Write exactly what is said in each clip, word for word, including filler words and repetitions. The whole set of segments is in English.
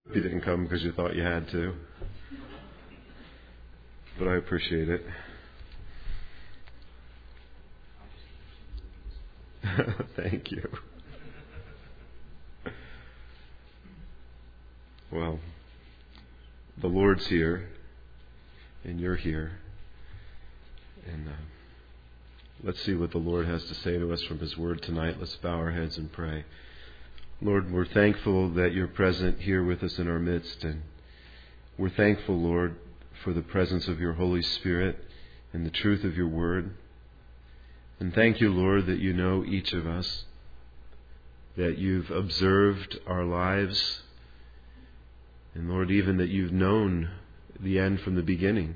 You didn't come because you thought you had to. But I appreciate it. Thank you. Well, the Lord's here, and you're here. And uh, let's see what the Lord has to say to us from His Word tonight. Let's bow our heads and pray. Lord, we're thankful that you're present here with us in our midst. And we're thankful, Lord, for the presence of your Holy Spirit and the truth of your Word. And thank you, Lord, that you know each of us, that you've observed our lives, and Lord, even that you've known the end from the beginning.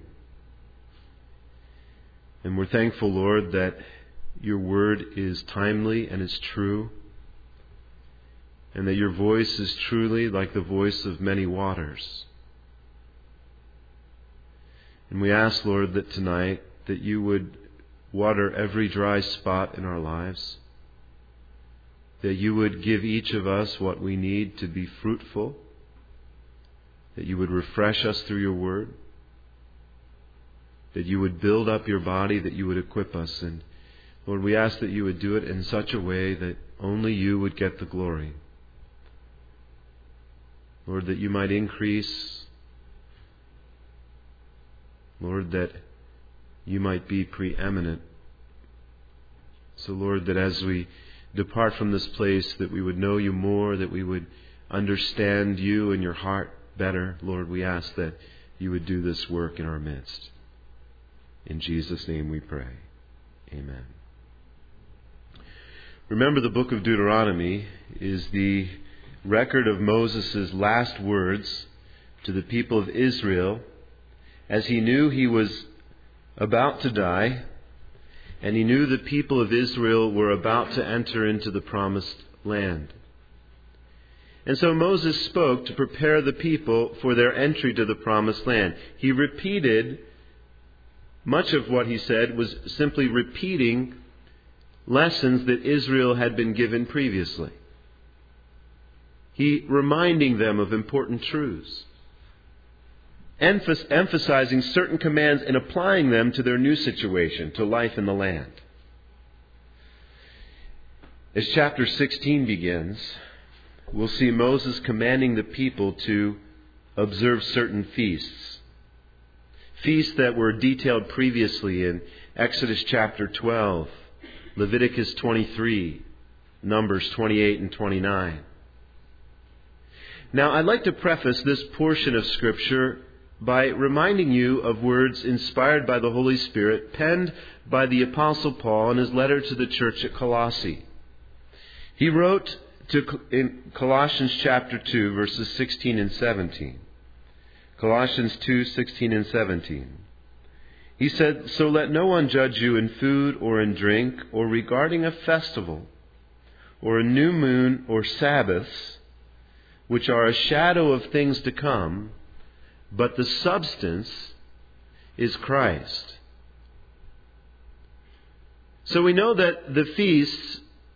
And we're thankful, Lord, that your word is timely and is true, and that your voice is truly like the voice of many waters. And we ask, Lord, that tonight that you would water every dry spot in our lives, that you would give each of us what we need to be fruitful, that you would refresh us through your word, that you would build up your body, that you would equip us. And Lord, we ask that you would do it in such a way that only you would get the glory. Lord, that you might increase. Lord, that you might be preeminent. So Lord, that as we depart from this place, that we would know you more, that we would understand you and your heart better. Lord, we ask that you would do this work in our midst. In Jesus' name we pray. Amen. Remember, the book of Deuteronomy is the record of Moses' last words to the people of Israel as he knew he was about to die, and he knew the people of Israel were about to enter into the promised land. And so Moses spoke to prepare the people for their entry to the promised land. He repeated, much of what he said was simply repeating lessons that Israel had been given previously. He reminding them of important truths, emphasizing certain commands and applying them to their new situation, to life in the land. As chapter sixteen begins, we'll see Moses commanding the people to observe certain feasts. Feasts that were detailed previously in Exodus chapter twelve, Leviticus twenty-three, Numbers twenty-eight and twenty-nine. Now, I'd like to preface this portion of Scripture by reminding you of words inspired by the Holy Spirit, penned by the Apostle Paul in his letter to the church at Colossae. He wrote to, in Colossians chapter two, verses sixteen and seventeen. Colossians two, sixteen and seventeen. He said, "So let no one judge you in food or in drink or regarding a festival or a new moon or Sabbaths, which are a shadow of things to come, but the substance is Christ." So we know that the feasts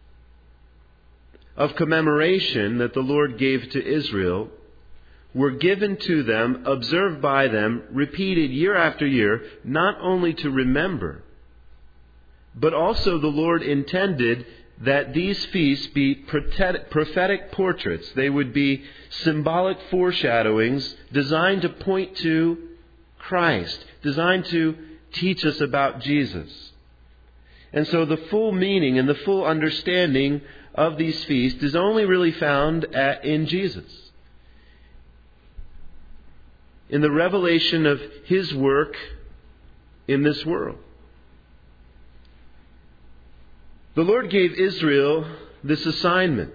of commemoration that the Lord gave to Israel were given to them, observed by them, repeated year after year, not only to remember, but also the Lord intended that these feasts be prophetic portraits. They would be symbolic foreshadowings designed to point to Christ, designed to teach us about Jesus. And so the full meaning and the full understanding of these feasts is only really found at, in Jesus, in the revelation of His work in this world. The Lord gave Israel this assignment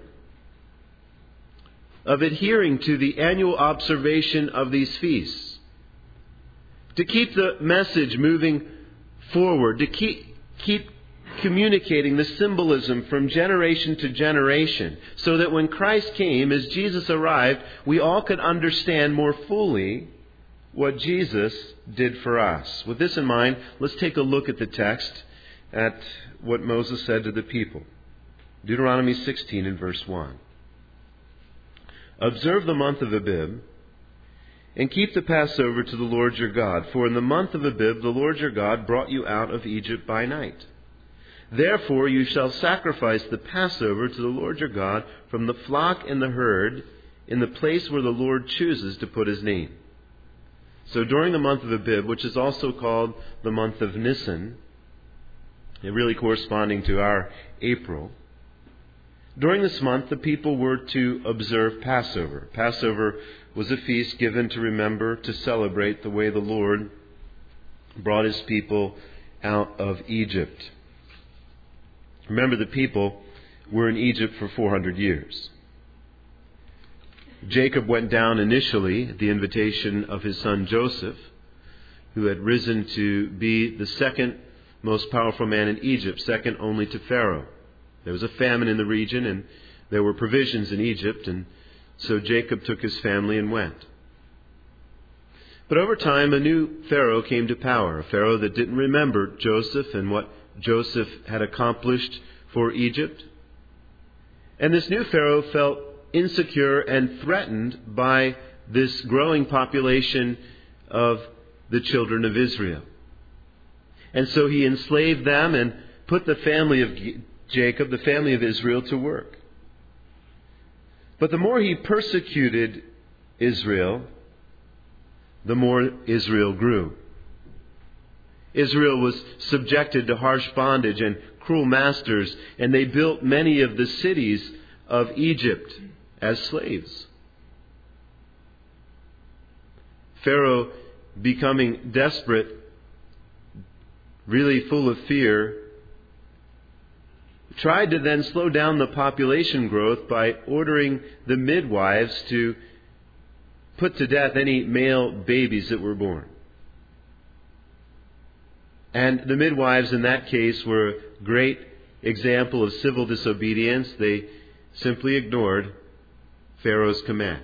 of adhering to the annual observation of these feasts, to keep the message moving forward, to keep, keep communicating the symbolism from generation to generation, so that when Christ came, as Jesus arrived, we all could understand more fully what Jesus did for us. With this in mind, let's take a look at the text, at what Moses said to the people. Deuteronomy sixteen and verse one. "Observe the month of Abib And keep the Passover to the Lord your God, for in the month of Abib the Lord your God brought you out of Egypt by night. Therefore you shall sacrifice the Passover to the Lord your God from the flock and the herd in the place where the Lord chooses to put his name. So during the month of Abib, which is also called the month of Nisan, really corresponding to our April, during this month the people were to observe Passover. Passover was a feast given to remember, to celebrate the way the Lord brought his people out of Egypt. Remember, the people were in Egypt for four hundred years. Jacob went down initially at the invitation of his son Joseph, who had risen to be the second most powerful man in Egypt, second only to Pharaoh. There was a famine in the region, and there were provisions in Egypt, and so Jacob took his family and went. But over time, a new Pharaoh came to power, a Pharaoh that didn't remember Joseph and what Joseph had accomplished for Egypt. And this new Pharaoh felt insecure and threatened by this growing population of the children of Israel. And so he enslaved them and put the family of Jacob, the family of Israel, to work. But the more he persecuted Israel, the more Israel grew. Israel was subjected to harsh bondage and cruel masters, and they built many of the cities of Egypt as slaves. Pharaoh, becoming desperate, really full of fear, tried to then slow down the population growth by ordering the midwives to put to death any male babies that were born. And the midwives in that case were a great example of civil disobedience. They simply ignored Pharaoh's command.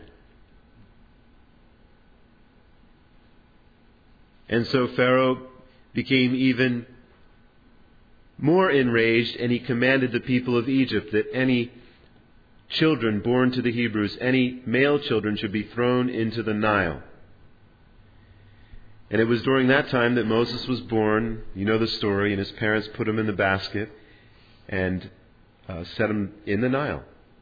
And so Pharaoh became even more enraged, and he commanded the people of Egypt that any children born to the Hebrews, any male children, should be thrown into the Nile. And it was during that time that Moses was born. You know the story. And his parents put him in the basket and uh, set him in the Nile.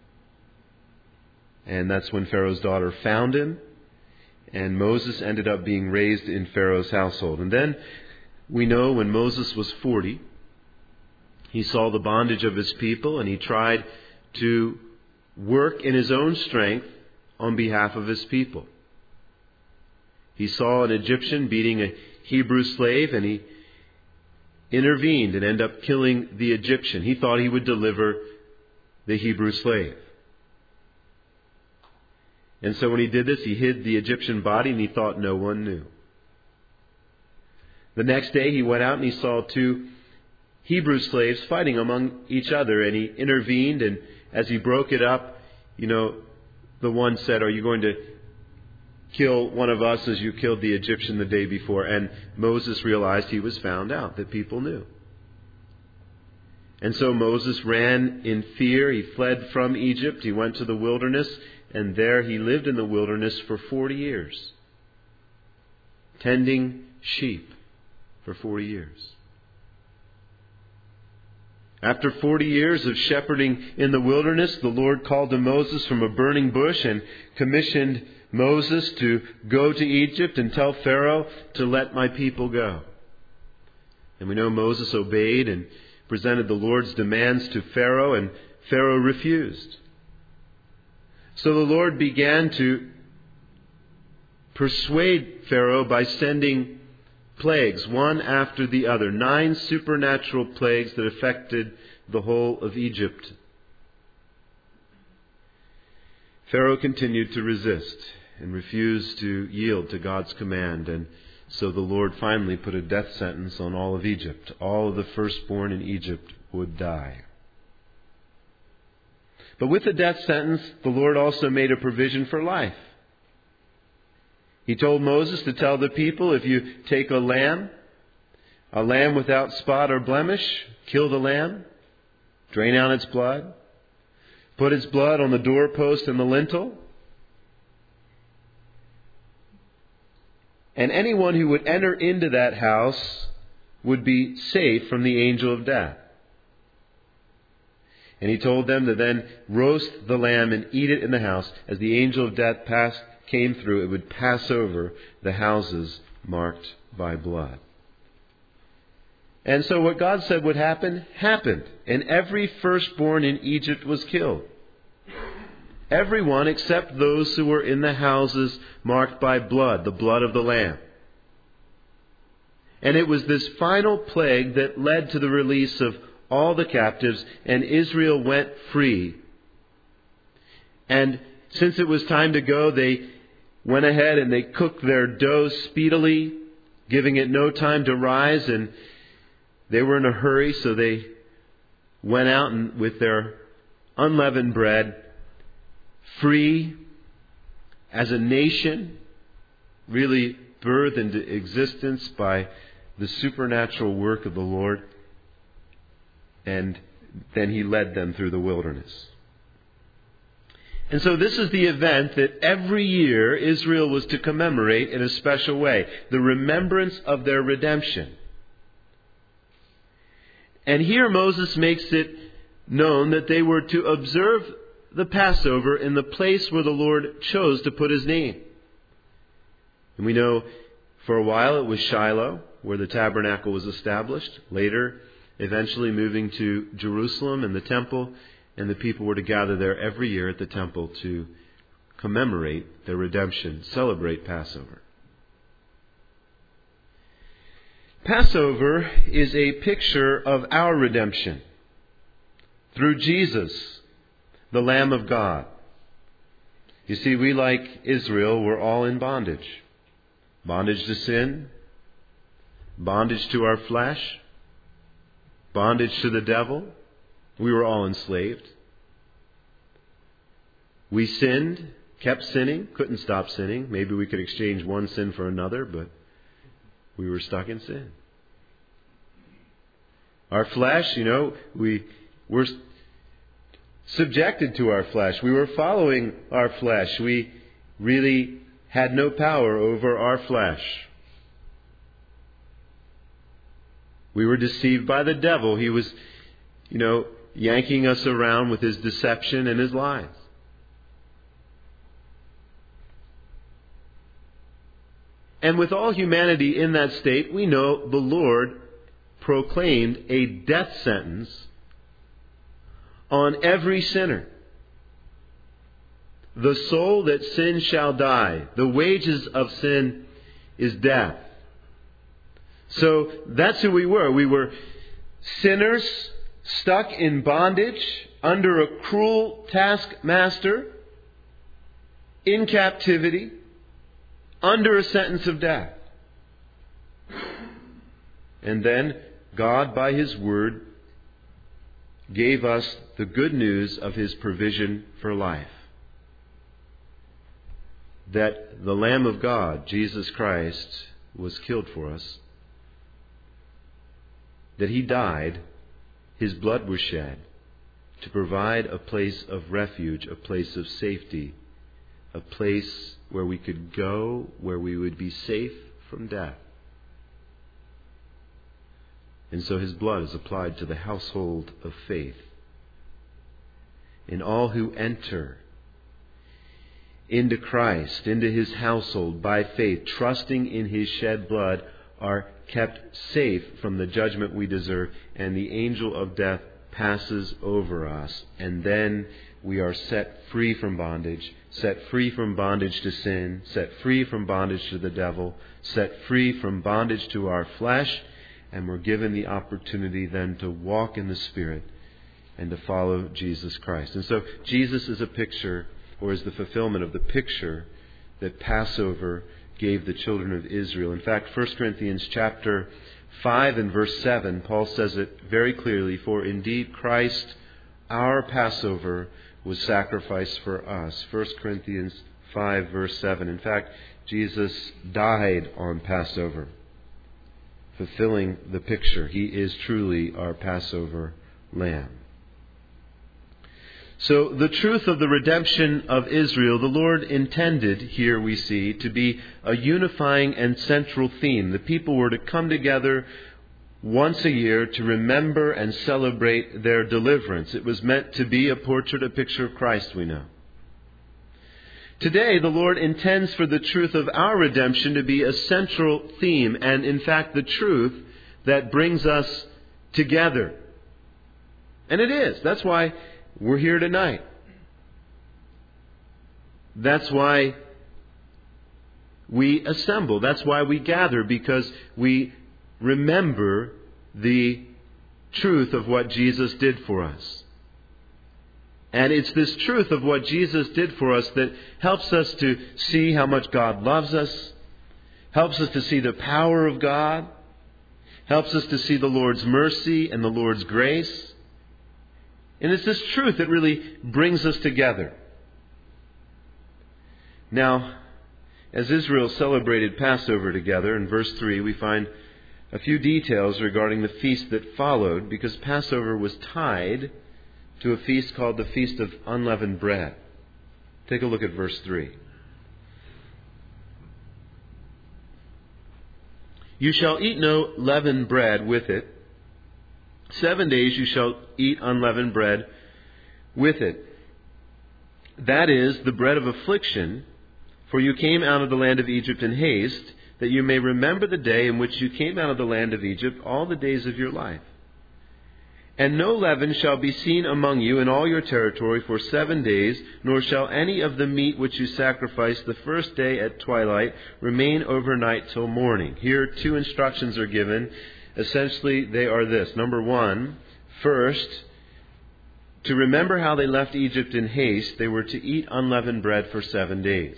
And that's when Pharaoh's daughter found him. And Moses ended up being raised in Pharaoh's household. And then we know when Moses was forty, he saw the bondage of his people, and he tried to work in his own strength on behalf of his people. He saw an Egyptian beating a Hebrew slave, and he intervened and ended up killing the Egyptian. He thought he would deliver the Hebrew slave. And so when he did this, he hid the Egyptian body, and he thought no one knew. The next day he went out and he saw two Hebrew slaves fighting among each other, and he intervened, and as he broke it up, you know, the one said, "Are you going to kill one of us as you killed the Egyptian the day before?" And Moses realized he was found out, that people knew. And so Moses ran in fear. He fled from Egypt. He went to the wilderness, and there he lived in the wilderness for forty years, tending sheep for forty years. After forty years of shepherding in the wilderness, the Lord called to Moses from a burning bush and commissioned Moses to go to Egypt and tell Pharaoh to let my people go. And we know Moses obeyed and presented the Lord's demands to Pharaoh, and Pharaoh refused. So the Lord began to persuade Pharaoh by sending plagues, one after the other. Nine supernatural plagues that affected the whole of Egypt. Pharaoh continued to resist and refused to yield to God's command, and so the Lord finally put a death sentence on all of Egypt. All of the firstborn in Egypt would die. But with the death sentence, the Lord also made a provision for life. He told Moses to tell the people, if you take a lamb, a lamb without spot or blemish, kill the lamb, drain out its blood, put its blood on the doorpost and the lintel, And anyone who would enter into that house would be safe from the angel of death. And he told them to then roast the lamb and eat it in the house. As the angel of death passed, came through, it would pass over the houses marked by blood. And so what God said would happen, happened. And every firstborn in Egypt was killed. Everyone except those who were in the houses marked by blood, the blood of the Lamb. And it was this final plague that led to the release of all the captives, and Israel went free. And since it was time to go, they went ahead and they cooked their dough speedily, giving it no time to rise, and they were in a hurry, so they went out and with their unleavened bread, free as a nation, really birthed into existence by the supernatural work of the Lord. And then He led them through the wilderness. And so this is the event that every year Israel was to commemorate in a special way. The remembrance of their redemption. And here Moses makes it known that they were to observe the Passover in the place where the Lord chose to put His name. And we know for a while it was Shiloh, where the tabernacle was established. Later, eventually moving to Jerusalem and the temple, and the people were to gather there every year at the temple to commemorate their redemption, celebrate Passover. Passover is a picture of our redemption through Jesus, the Lamb of God. You see, we, like Israel, were all in bondage. Bondage to sin, bondage to our flesh, bondage to the devil. We were all enslaved. We sinned, kept sinning, couldn't stop sinning. Maybe we could exchange one sin for another, but we were stuck in sin. Our flesh, you know, we were subjected to our flesh. We were following our flesh. We really had no power over our flesh. We were deceived by the devil. He was, you know, yanking us around with his deception and his lies. And with all humanity in that state, we know the Lord proclaimed a death sentence on every sinner. The soul that sins shall die. The wages of sin is death. So that's who we were. We were sinners stuck in bondage under a cruel taskmaster, in captivity, under a sentence of death. And then God, by His Word, gave us the good news of His provision for life. That the Lamb of God, Jesus Christ, was killed for us. That He died, His blood was shed to provide a place of refuge, a place of safety, a place where we could go, where we would be safe from death. And so His blood is applied to the household of faith. And all who enter into Christ, into His household by faith, trusting in His shed blood, are kept safe from the judgment we deserve, and the angel of death passes over us. And then we are set free from bondage, set free from bondage to sin, set free from bondage to the devil, set free from bondage to our flesh, and we're given the opportunity then to walk in the Spirit and to follow Jesus Christ. And so Jesus is a picture, or is the fulfillment of the picture that Passover gave the children of Israel. In fact, First Corinthians chapter five and verse seven, Paul says it very clearly, "For indeed Christ, our Passover, was sacrificed for us." First Corinthians five verse seven. In fact, Jesus died on Passover, fulfilling the picture. He is truly our Passover lamb. So the truth of the redemption of Israel, the Lord intended, here we see, to be a unifying and central theme. The people were to come together once a year to remember and celebrate their deliverance. It was meant to be a portrait, a picture of Christ, we know. Today, the Lord intends for the truth of our redemption to be a central theme, and in fact, the truth that brings us together. And it is. That's why we're here tonight. That's why we assemble. That's why we gather, because we remember the truth of what Jesus did for us. And it's this truth of what Jesus did for us that helps us to see how much God loves us, helps us to see the power of God, helps us to see the Lord's mercy and the Lord's grace. And it's this truth that really brings us together. Now, as Israel celebrated Passover together, in verse three, we find a few details regarding the feast that followed, because Passover was tied to a feast called the Feast of Unleavened Bread. Take a look at verse three. You shall eat no leavened bread with it. Seven days you shall eat unleavened bread with it. That is the bread of affliction, for you came out of the land of Egypt in haste, that you may remember the day in which you came out of the land of Egypt all the days of your life. And no leaven shall be seen among you in all your territory for seven days, nor shall any of the meat which you sacrifice the first day at twilight remain overnight till morning. Here two instructions are given. Essentially, they are this. Number one, first, to remember how they left Egypt in haste, they were to eat unleavened bread for seven days.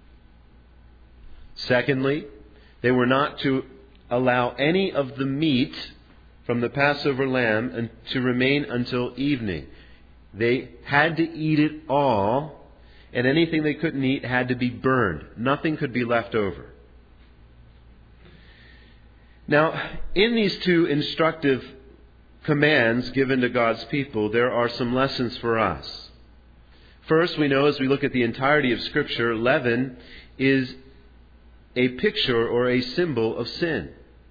Secondly, they were not to allow any of the meat from the Passover lamb to remain until evening. They had to eat it all, and anything they couldn't eat had to be burned. Nothing could be left over. Now, in these two instructive commands given to God's people, there are some lessons for us. First, we know as we look at the entirety of Scripture, leaven is a picture or a symbol of sin.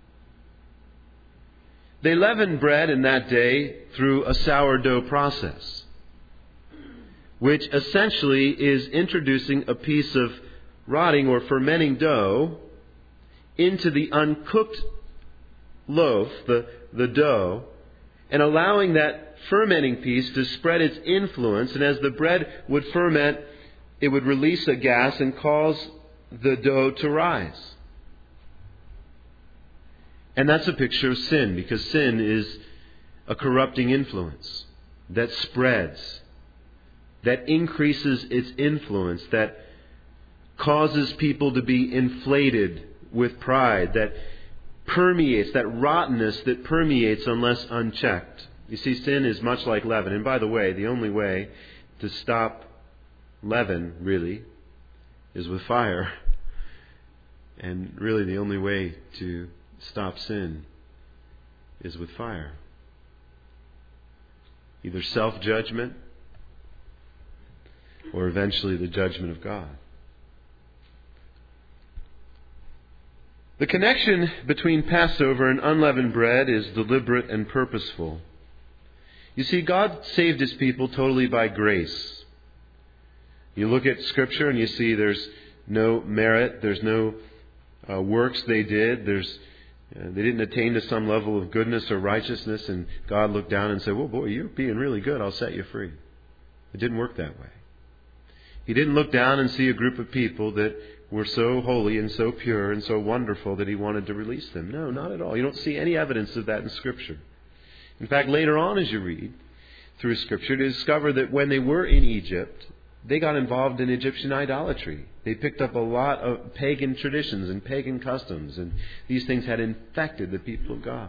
They leavened bread in that day through a sourdough process, which essentially is introducing a piece of rotting or fermenting dough into the uncooked loaf, the, the dough, and allowing that fermenting piece to spread its influence. And as the bread would ferment, it would release a gas and cause the dough to rise. And that's a picture of sin, because sin is a corrupting influence that spreads, that increases its influence, that causes people to be inflated with pride, that permeates, that rottenness that permeates unless unchecked. You see, sin is much like leaven. And by the way, the only way to stop leaven, really, is with fire. And really the only way to stop sin is with fire. Either self-judgment or eventually the judgment of God. The connection between Passover and unleavened bread is deliberate and purposeful. You see, God saved His people totally by grace. You look at Scripture and you see there's no merit, there's no uh, works they did, there's uh, they didn't attain to some level of goodness or righteousness, and God looked down and said, well, boy, you're being really good, I'll set you free. It didn't work that way. He didn't look down and see a group of people that were so holy and so pure and so wonderful that He wanted to release them. No, not at all. You don't see any evidence of that in Scripture. In fact, later on as you read through Scripture, to discover that when they were in Egypt, they got involved in Egyptian idolatry. They picked up a lot of pagan traditions and pagan customs, and these things had infected the people of God.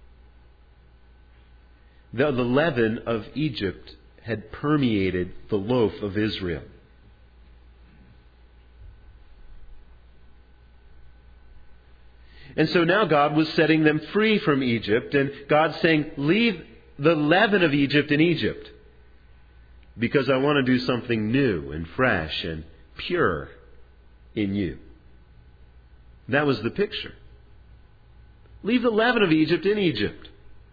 The, the leaven of Egypt had permeated the loaf of Israel. And so now God was setting them free from Egypt, and God's saying, leave the leaven of Egypt in Egypt. because I want to do something new and fresh and pure in you. That was the picture. Leave the leaven of Egypt in Egypt.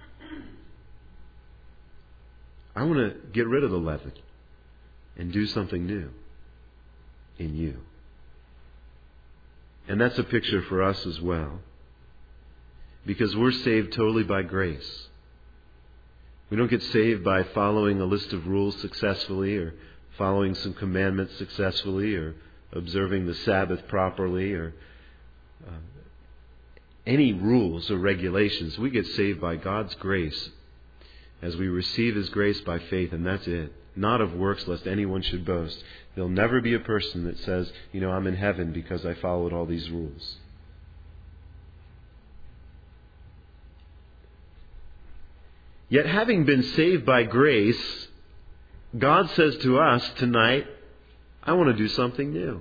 I want to get rid of the leaven and do something new in you. And that's a picture for us as well. Because we're saved totally by grace. We don't get saved by following a list of rules successfully, or following some commandments successfully, or observing the Sabbath properly, or uh, any rules or regulations. We get saved by God's grace as we receive His grace by faith, and that's it. Not of works, lest anyone should boast. There'll never be a person that says, you know, I'm in heaven because I followed all these rules. Yet having been saved by grace, God says to us tonight, I want to do something new.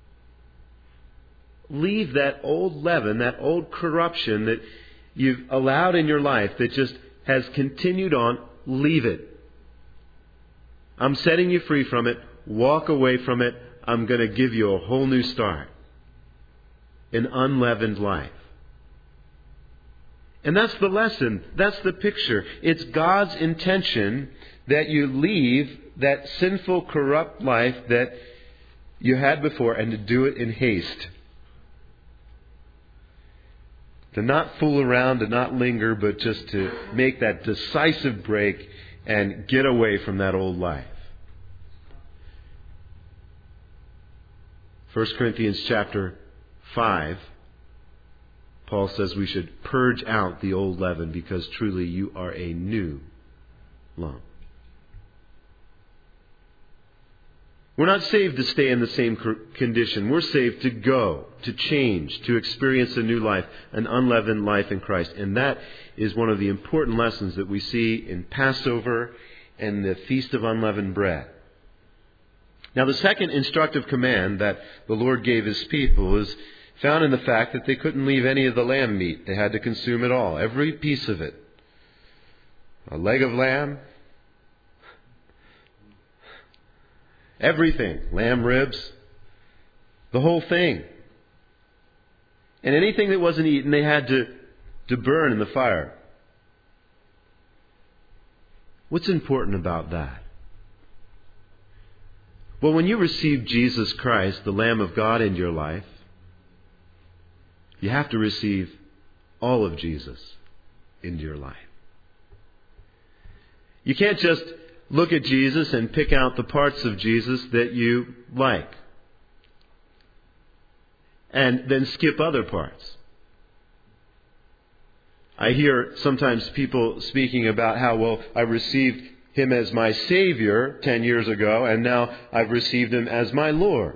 Leave that old leaven, that old corruption that you've allowed in your life that just has continued on. Leave it. I'm setting you free from it. Walk away from it. I'm going to give you a whole new start. An unleavened life. And that's the lesson. That's the picture. It's God's intention that you leave that sinful, corrupt life that you had before, and to do it in haste. To not fool around, to not linger, but just to make that decisive break and get away from that old life. First Corinthians chapter five, Paul says we should purge out the old leaven because truly you are a new lump. We're not saved to stay in the same condition. We're saved to go, to change, to experience a new life, an unleavened life in Christ. And that is one of the important lessons that we see in Passover and the Feast of Unleavened Bread. Now, the second instructive command that the Lord gave His people is found in the fact that they couldn't leave any of the lamb meat. They had to consume it all, every piece of it. A leg of lamb, everything, lamb ribs, the whole thing. And anything that wasn't eaten, they had to, to burn in the fire. What's important about that? Well, when you receive Jesus Christ, the Lamb of God, into your life, you have to receive all of Jesus into your life. You can't just look at Jesus and pick out the parts of Jesus that you like, and then skip other parts. I hear sometimes people speaking about how, well, I received Him as my Savior ten years ago, and now I've received Him as my Lord.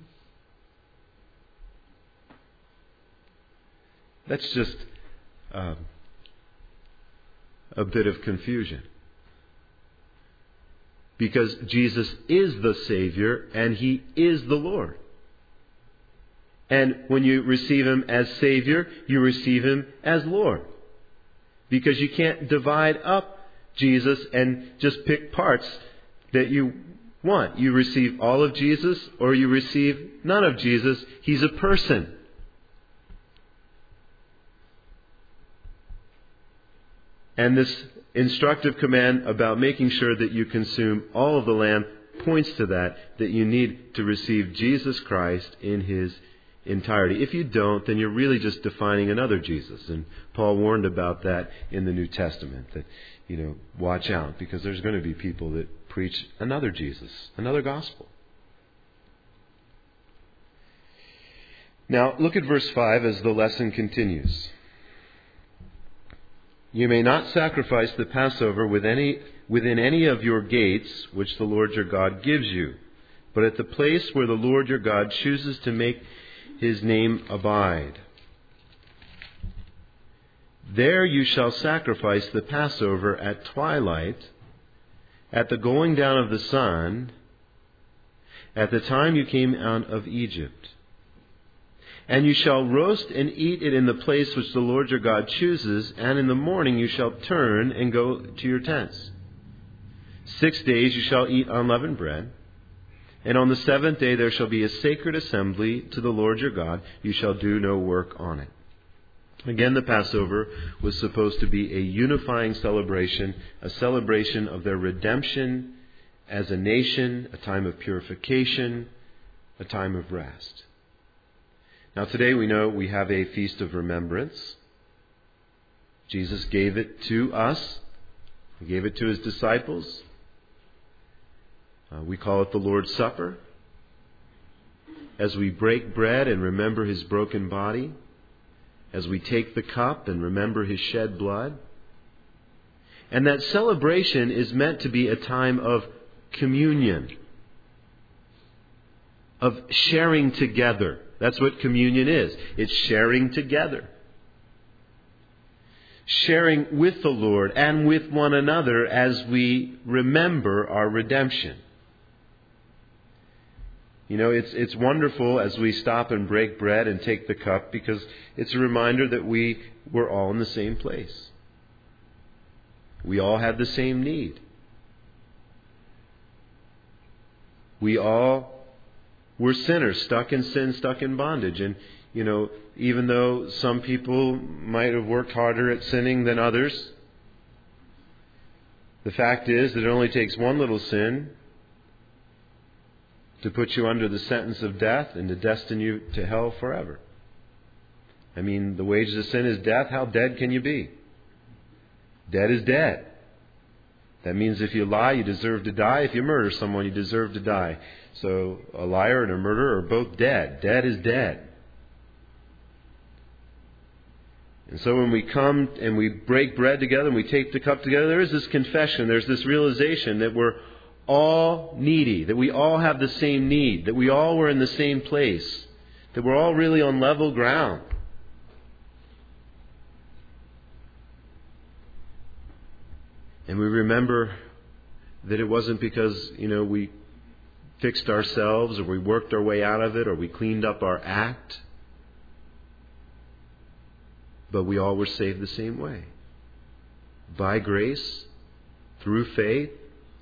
That's just um, a bit of confusion. Because Jesus is the Savior and He is the Lord. And when you receive Him as Savior, you receive Him as Lord. Because you can't divide up Jesus and just pick parts that you want. You receive all of Jesus or you receive none of Jesus. He's a person. And this instructive command about making sure that you consume all of the lamb points to that, that you need to receive Jesus Christ in His entirety. If you don't, then you're really just defining another Jesus. And Paul warned about that in the New Testament, that, you know, watch out, because there's going to be people that preach another Jesus, another gospel. Now, look at verse five as the lesson continues. You may not sacrifice the Passover with any, within any of your gates, which the Lord your God gives you, but at the place where the Lord your God chooses to make His name abide. There you shall sacrifice the Passover at twilight, at the going down of the sun, at the time you came out of Egypt. And you shall roast and eat it in the place which the Lord your God chooses, and in the morning you shall turn and go to your tents. Six days you shall eat unleavened bread, and on the seventh day there shall be a sacred assembly to the Lord your God. You shall do no work on it. Again, the Passover was supposed to be a unifying celebration, a celebration of their redemption as a nation, a time of purification, a time of rest. Now today we know we have a feast of remembrance. Jesus gave it to us. He gave it to His disciples. Uh, we call it the Lord's Supper. As we break bread and remember His broken body, as we take the cup and remember His shed blood. And that celebration is meant to be a time of communion, of sharing together. That's what communion is. It's sharing together. Sharing with the Lord and with one another as we remember our redemption. You know, it's it's wonderful as we stop and break bread and take the cup, because it's a reminder that we were all in the same place. We all had the same need. We all were sinners, stuck in sin, stuck in bondage. And, you know, even though some people might have worked harder at sinning than others, the fact is that it only takes one little sin to put you under the sentence of death and to destine you to hell forever. I mean, the wages of sin is death. How dead can you be? Dead is dead. That means if you lie, you deserve to die. If you murder someone, you deserve to die. So a liar and a murderer are both dead. Dead is dead. And so when we come and we break bread together and we take the cup together, there is this confession, there's this realization that we're all needy, that we all have the same need, that we all were in the same place, that we're all really on level ground. And we remember that it wasn't because, you know, we fixed ourselves or we worked our way out of it or we cleaned up our act, but we all were saved the same way. By grace, through faith,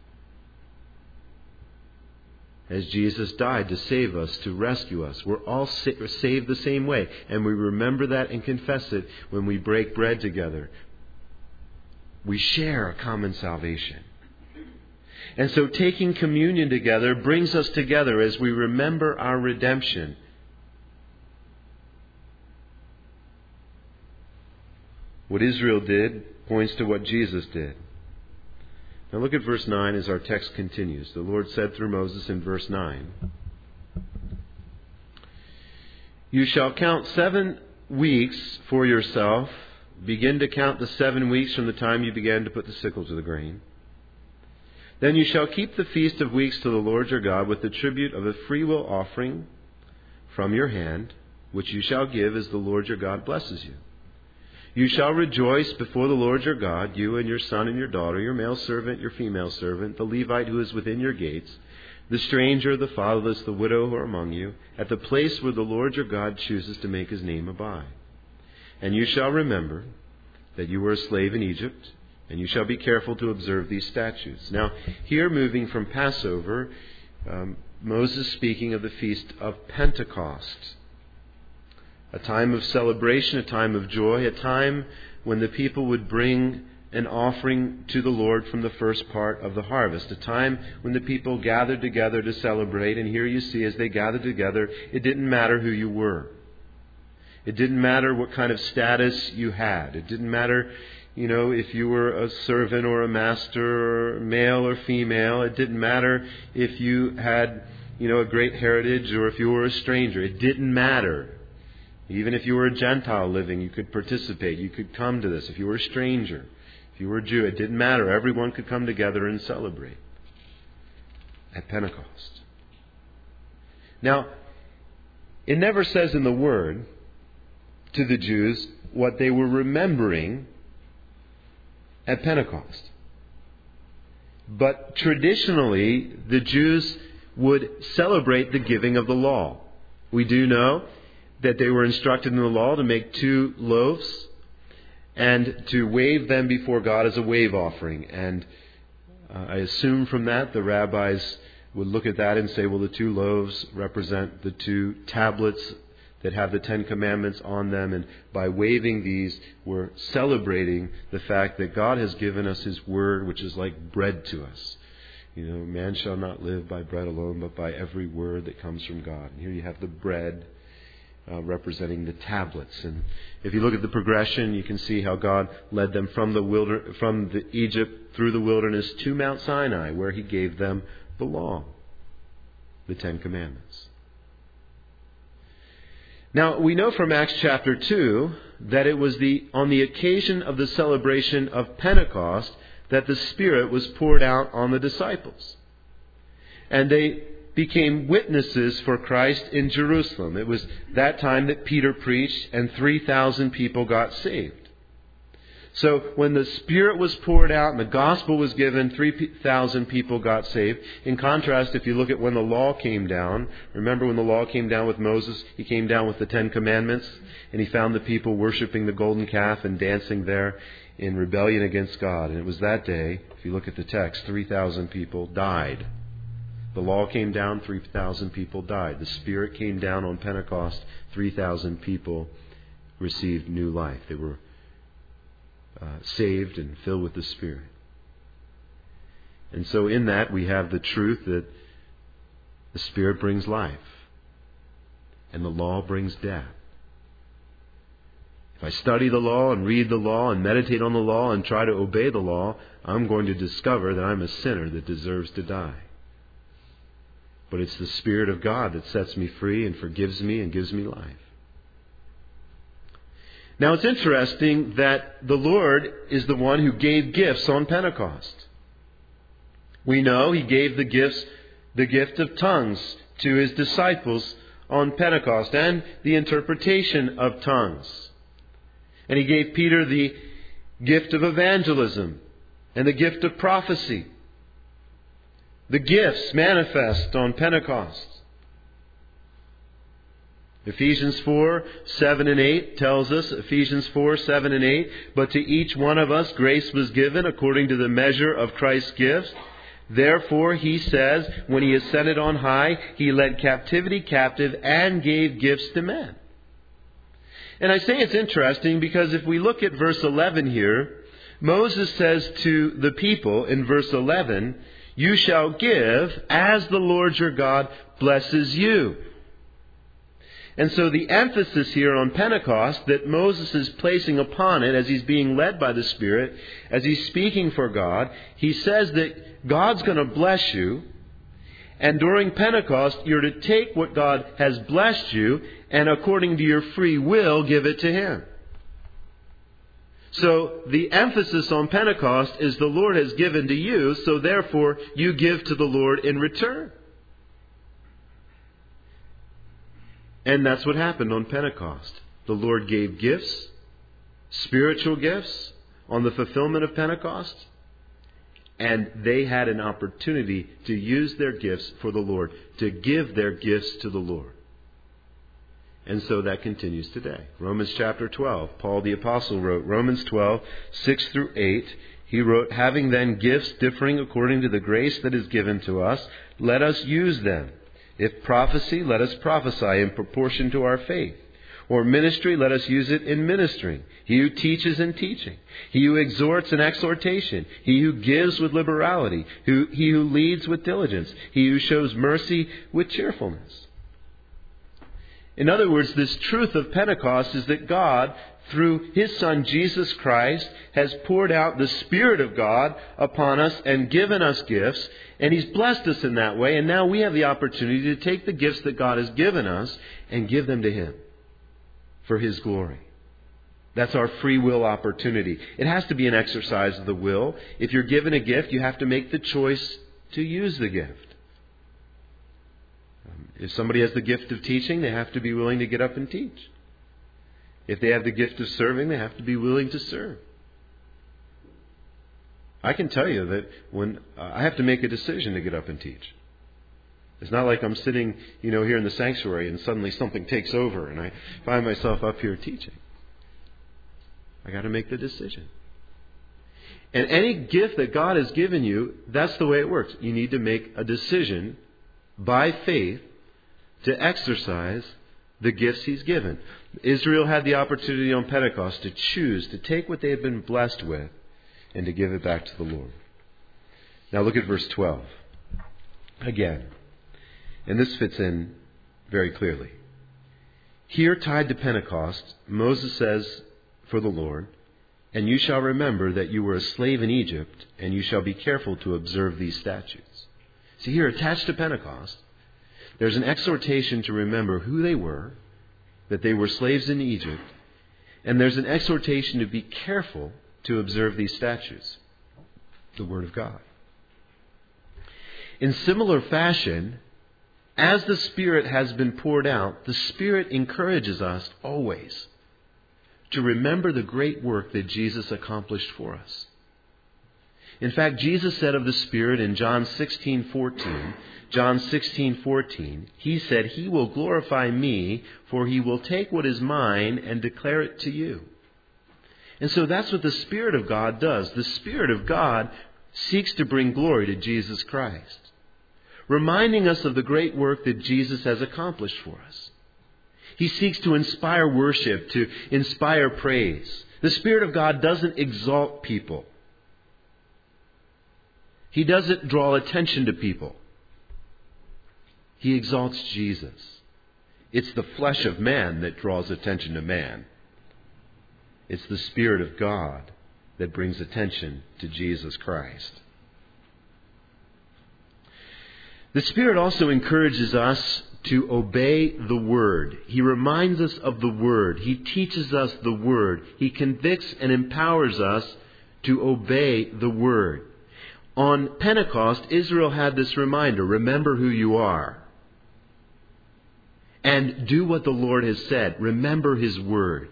as Jesus died to save us, to rescue us. We're all saved the same way. And we remember that and confess it when we break bread together. We share a common salvation. And so taking communion together brings us together as we remember our redemption. What Israel did points to what Jesus did. Now look at verse nine as our text continues. The Lord said through Moses in verse nine, "You shall count seven weeks for yourself. Begin to count the seven weeks from the time you began to put the sickle to the grain. Then you shall keep the feast of weeks to the Lord your God with the tribute of a freewill offering from your hand, which you shall give as the Lord your God blesses you. You shall rejoice before the Lord your God, you and your son and your daughter, your male servant, your female servant, the Levite who is within your gates, the stranger, the fatherless, the widow who are among you, at the place where the Lord your God chooses to make His name abide. And you shall remember that you were a slave in Egypt, and you shall be careful to observe these statutes." Now, here moving from Passover, um, Moses speaking of the feast of Pentecost. A time of celebration, a time of joy, a time when the people would bring an offering to the Lord from the first part of the harvest. A time when the people gathered together to celebrate. And here you see, as they gathered together, it didn't matter who you were. It didn't matter what kind of status you had. It didn't matter, you know, if you were a servant or a master, or male or female. It didn't matter if you had, you know, a great heritage or if you were a stranger. It didn't matter. Even if you were a Gentile living, you could participate. You could come to this. If you were a stranger, if you were a Jew, it didn't matter. Everyone could come together and celebrate at Pentecost. Now, it never says in the Word to the Jews what they were remembering at Pentecost. But traditionally, the Jews would celebrate the giving of the law. We do know that they were instructed in the law to make two loaves and to wave them before God as a wave offering. And Uh, I assume from that the rabbis would look at that and say, well, the two loaves represent the two tablets that have the Ten Commandments on them, and by waving these, we're celebrating the fact that God has given us His Word, which is like bread to us. You know, man shall not live by bread alone, but by every word that comes from God. And here you have the bread uh, representing the tablets. And if you look at the progression, you can see how God led them from the wilder, from the Egypt through the wilderness to Mount Sinai, where He gave them the law, the Ten Commandments. Now, we know from Acts chapter two that it was the on the occasion of the celebration of Pentecost that the Spirit was poured out on the disciples. And they became witnesses for Christ in Jerusalem. It was that time that Peter preached and three thousand people got saved. So when the Spirit was poured out and the gospel was given, three thousand people got saved. In contrast, if you look at when the law came down, remember when the law came down with Moses, he came down with the Ten Commandments, and he found the people worshiping the golden calf and dancing there in rebellion against God. And it was that day, if you look at the text, three thousand people died. The law came down, three thousand people died. The Spirit came down on Pentecost, three thousand people received new life. They were Uh, saved and filled with the Spirit. And so in that we have the truth that the Spirit brings life and the law brings death. If I study the law and read the law and meditate on the law and try to obey the law, I'm going to discover that I'm a sinner that deserves to die. But it's the Spirit of God that sets me free and forgives me and gives me life. Now it's interesting that the Lord is the one who gave gifts on Pentecost. We know He gave the gifts, the gift of tongues to His disciples on Pentecost and the interpretation of tongues. And He gave Peter the gift of evangelism and the gift of prophecy. The gifts manifest on Pentecost. Ephesians four, seven and eight tells us, Ephesians four, seven and eight, but to each one of us grace was given according to the measure of Christ's gifts. Therefore, He says, when He ascended on high, He led captivity captive and gave gifts to men. And I say it's interesting because if we look at verse eleven here, Moses says to the people in verse eleven, you shall give as the Lord your God blesses you. And so the emphasis here on Pentecost that Moses is placing upon it as he's being led by the Spirit, as he's speaking for God, he says that God's going to bless you. And during Pentecost, you're to take what God has blessed you and according to your free will, give it to Him. So the emphasis on Pentecost is the Lord has given to you, so therefore you give to the Lord in return. And that's what happened on Pentecost. The Lord gave gifts, spiritual gifts, on the fulfillment of Pentecost. And they had an opportunity to use their gifts for the Lord, to give their gifts to the Lord. And so that continues today. Romans chapter twelve, Paul the Apostle wrote, Romans twelve, six through eight. He wrote, having then gifts differing according to the grace that is given to us, let us use them. If prophecy, let us prophesy in proportion to our faith. Or ministry, let us use it in ministering. He who teaches in teaching. He who exhorts in exhortation. He who gives with liberality. Who, he who leads with diligence. He who shows mercy with cheerfulness. In other words, this truth of Pentecost is that God, through His Son Jesus Christ, has poured out the Spirit of God upon us and given us gifts. And He's blessed us in that way. And now we have the opportunity to take the gifts that God has given us and give them to Him for His glory. That's our free will opportunity. It has to be an exercise of the will. If you're given a gift, you have to make the choice to use the gift. If somebody has the gift of teaching, they have to be willing to get up and teach. If they have the gift of serving, they have to be willing to serve. I can tell you that when uh, I have to make a decision to get up and teach. It's not like I'm sitting, you know, here in the sanctuary and suddenly something takes over and I find myself up here teaching. I got to make the decision. And any gift that God has given you, that's the way it works. You need to make a decision by faith to exercise the gifts He's given. Israel had the opportunity on Pentecost to choose to take what they had been blessed with and to give it back to the Lord. Now look at verse twelve. Again. And this fits in very clearly. Here, tied to Pentecost, Moses says for the Lord, "And you shall remember that you were a slave in Egypt, and you shall be careful to observe these statutes." See, here, attached to Pentecost, there's an exhortation to remember who they were, that they were slaves in Egypt, and there's an exhortation to be careful to observe these statutes, the Word of God. In similar fashion, as the Spirit has been poured out, the Spirit encourages us always to remember the great work that Jesus accomplished for us. In fact, Jesus said of the Spirit in John sixteen fourteen, John sixteen fourteen, He said, "He will glorify me, for He will take what is mine and declare it to you." And so that's what the Spirit of God does. The Spirit of God seeks to bring glory to Jesus Christ, reminding us of the great work that Jesus has accomplished for us. He seeks to inspire worship, to inspire praise. The Spirit of God doesn't exalt people. He doesn't draw attention to people. He exalts Jesus. It's the flesh of man that draws attention to man. It's the Spirit of God that brings attention to Jesus Christ. The Spirit also encourages us to obey the Word. He reminds us of the Word. He teaches us the Word. He convicts and empowers us to obey the Word. On Pentecost, Israel had this reminder: remember who you are. And do what the Lord has said. Remember His Word.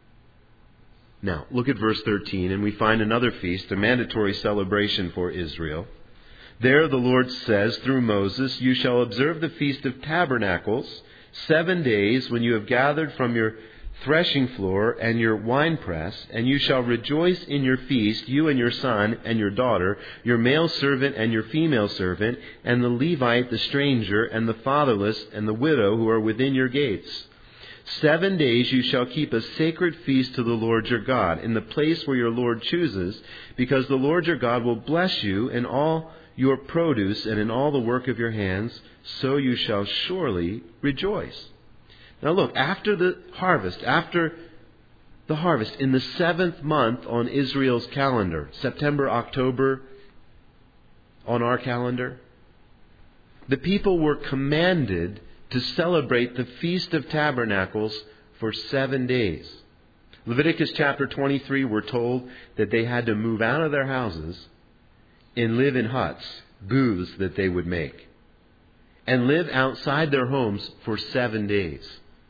Now, look at verse thirteen, and we find another feast, a mandatory celebration for Israel. There the Lord says through Moses, "You shall observe the Feast of Tabernacles seven days when you have gathered from your threshing floor and your winepress, and you shall rejoice in your feast, you and your son and your daughter, your male servant and your female servant, and the Levite, the stranger, and the fatherless, and the widow who are within your gates. Seven days you shall keep a sacred feast to the Lord your God, in the place where your Lord chooses, because the Lord your God will bless you in all your produce and in all the work of your hands, so you shall surely rejoice." Now look, after the harvest, after the harvest, in the seventh month on Israel's calendar, September, October on our calendar, the people were commanded to celebrate the Feast of Tabernacles for seven days. Leviticus chapter twenty-three, we're told that they had to move out of their houses and live in huts, booths that they would make, and live outside their homes for seven days.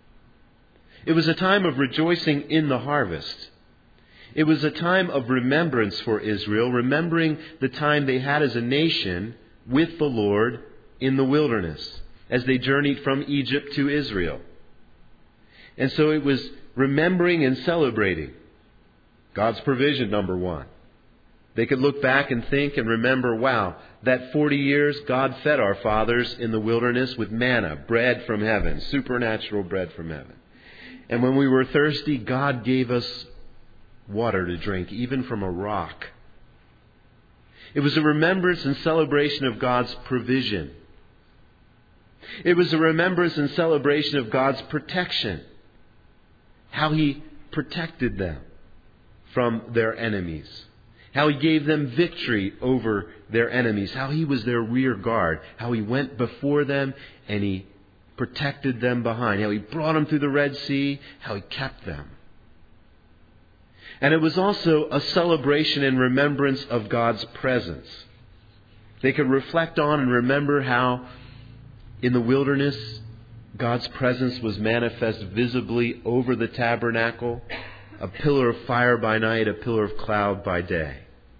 It was a time of rejoicing in the harvest. It was a time of remembrance for Israel, remembering the time they had as a nation with the Lord in the wilderness as they journeyed from Egypt to Israel. And so it was remembering and celebrating God's provision, number one. They could look back and think and remember, wow, that forty years God fed our fathers in the wilderness with manna, bread from heaven, supernatural bread from heaven. And when we were thirsty, God gave us water to drink, even from a rock. It was a remembrance and celebration of God's provision. It was a remembrance and celebration of God's protection. How He protected them from their enemies. How He gave them victory over their enemies. How He was their rear guard. How He went before them and He protected them behind. How He brought them through the Red Sea. How He kept them. And it was also a celebration and remembrance of God's presence. They could reflect on and remember how in the wilderness God's presence was manifest visibly over the tabernacle. A pillar of fire by night, a pillar of cloud by day.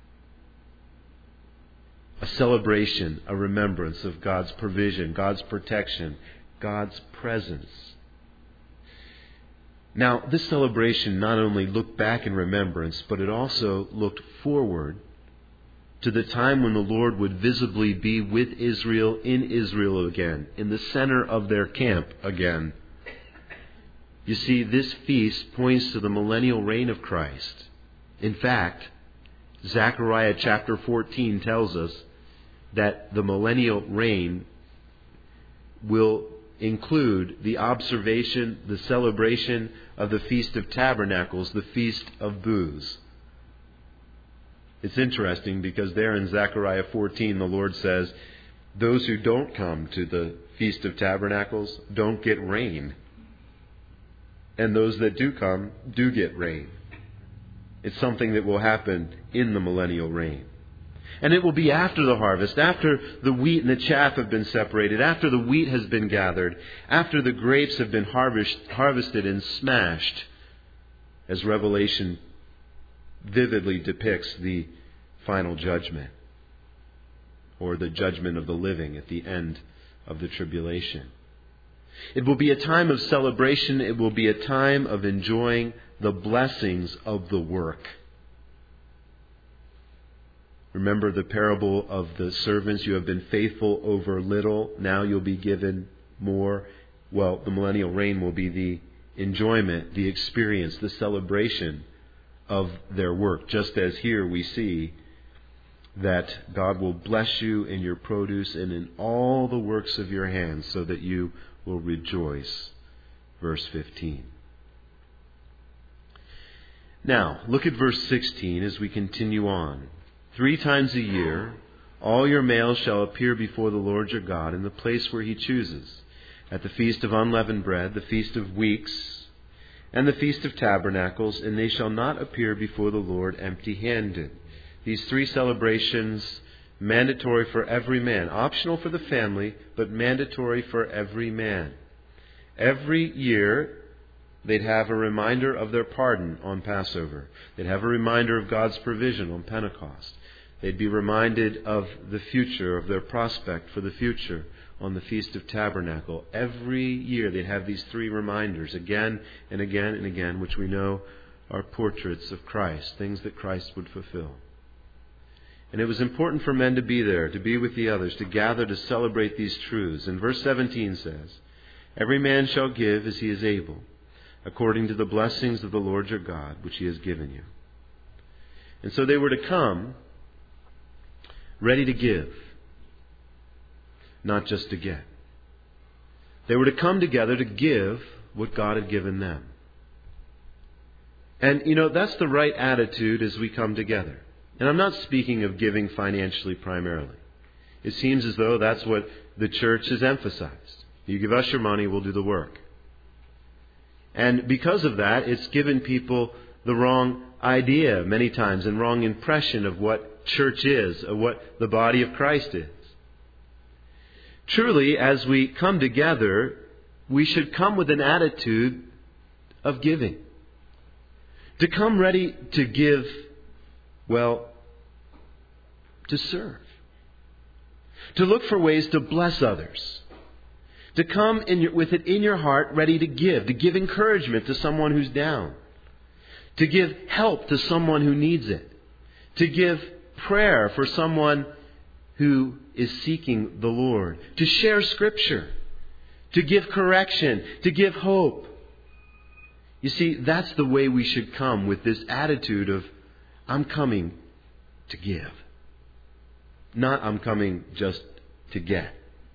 A celebration, a remembrance of God's provision, God's protection, God's presence. Now, this celebration not only looked back in remembrance, but it also looked forward to the time when the Lord would visibly be with Israel in Israel again, in the center of their camp again. You see, this feast points to the millennial reign of Christ. In fact, Zechariah chapter fourteen tells us that the millennial reign will include the observation, the celebration of the Feast of Tabernacles, the Feast of Booths. It's interesting because there in Zechariah fourteen the Lord says, those who don't come to the Feast of Tabernacles don't get rain. And those that do come do get rain. It's something that will happen in the millennial reign. And it will be after the harvest, after the wheat and the chaff have been separated, after the wheat has been gathered, after the grapes have been harvest, harvested and smashed, as Revelation vividly depicts the final judgment, or the judgment of the living at the end of the tribulation. It will be a time of celebration. It will be a time of enjoying the blessings of the work. Remember the parable of the servants. You have been faithful over little. Now you'll be given more. Well, the millennial reign will be the enjoyment, the experience, the celebration of their work. Just as here we see that God will bless you in your produce and in all the works of your hands so that you will rejoice. Verse fifteen. Now, look at verse sixteen as we continue on. Three times a year, all your males shall appear before the Lord your God in the place where He chooses, at the Feast of Unleavened Bread, the Feast of Weeks, and the Feast of Tabernacles, and they shall not appear before the Lord empty-handed. These three celebrations, mandatory for every man, optional for the family, but mandatory for every man. Every year, they'd have a reminder of their pardon on Passover. They'd have a reminder of God's provision on Pentecost. They'd be reminded of the future, of their prospect for the future on the Feast of Tabernacle. Every year they'd have these three reminders again and again and again, which we know are portraits of Christ, things that Christ would fulfill. And it was important for men to be there, to be with the others, to gather to celebrate these truths. And verse seventeen says, every man shall give as he is able, according to the blessings of the Lord your God, which He has given you. And so they were to come ready to give, not just to get. They were to come together to give what God had given them. And, you know, that's the right attitude as we come together. And I'm not speaking of giving financially primarily. It seems as though that's what the church has emphasized. You give us your money, we'll do the work. And because of that, it's given people the wrong idea many times and wrong impression of what church is, of what the body of Christ is. Truly, as we come together, we should come with an attitude of giving. To come ready to give, well, to serve. To look for ways to bless others. To come in your, with it in your heart, ready to give. To give encouragement to someone who's down. To give help to someone who needs it. To give prayer for someone who is seeking the Lord. To share Scripture. To give correction. To give hope. You see, that's the way we should come, with this attitude of, I'm coming to give. Not I'm coming just to get.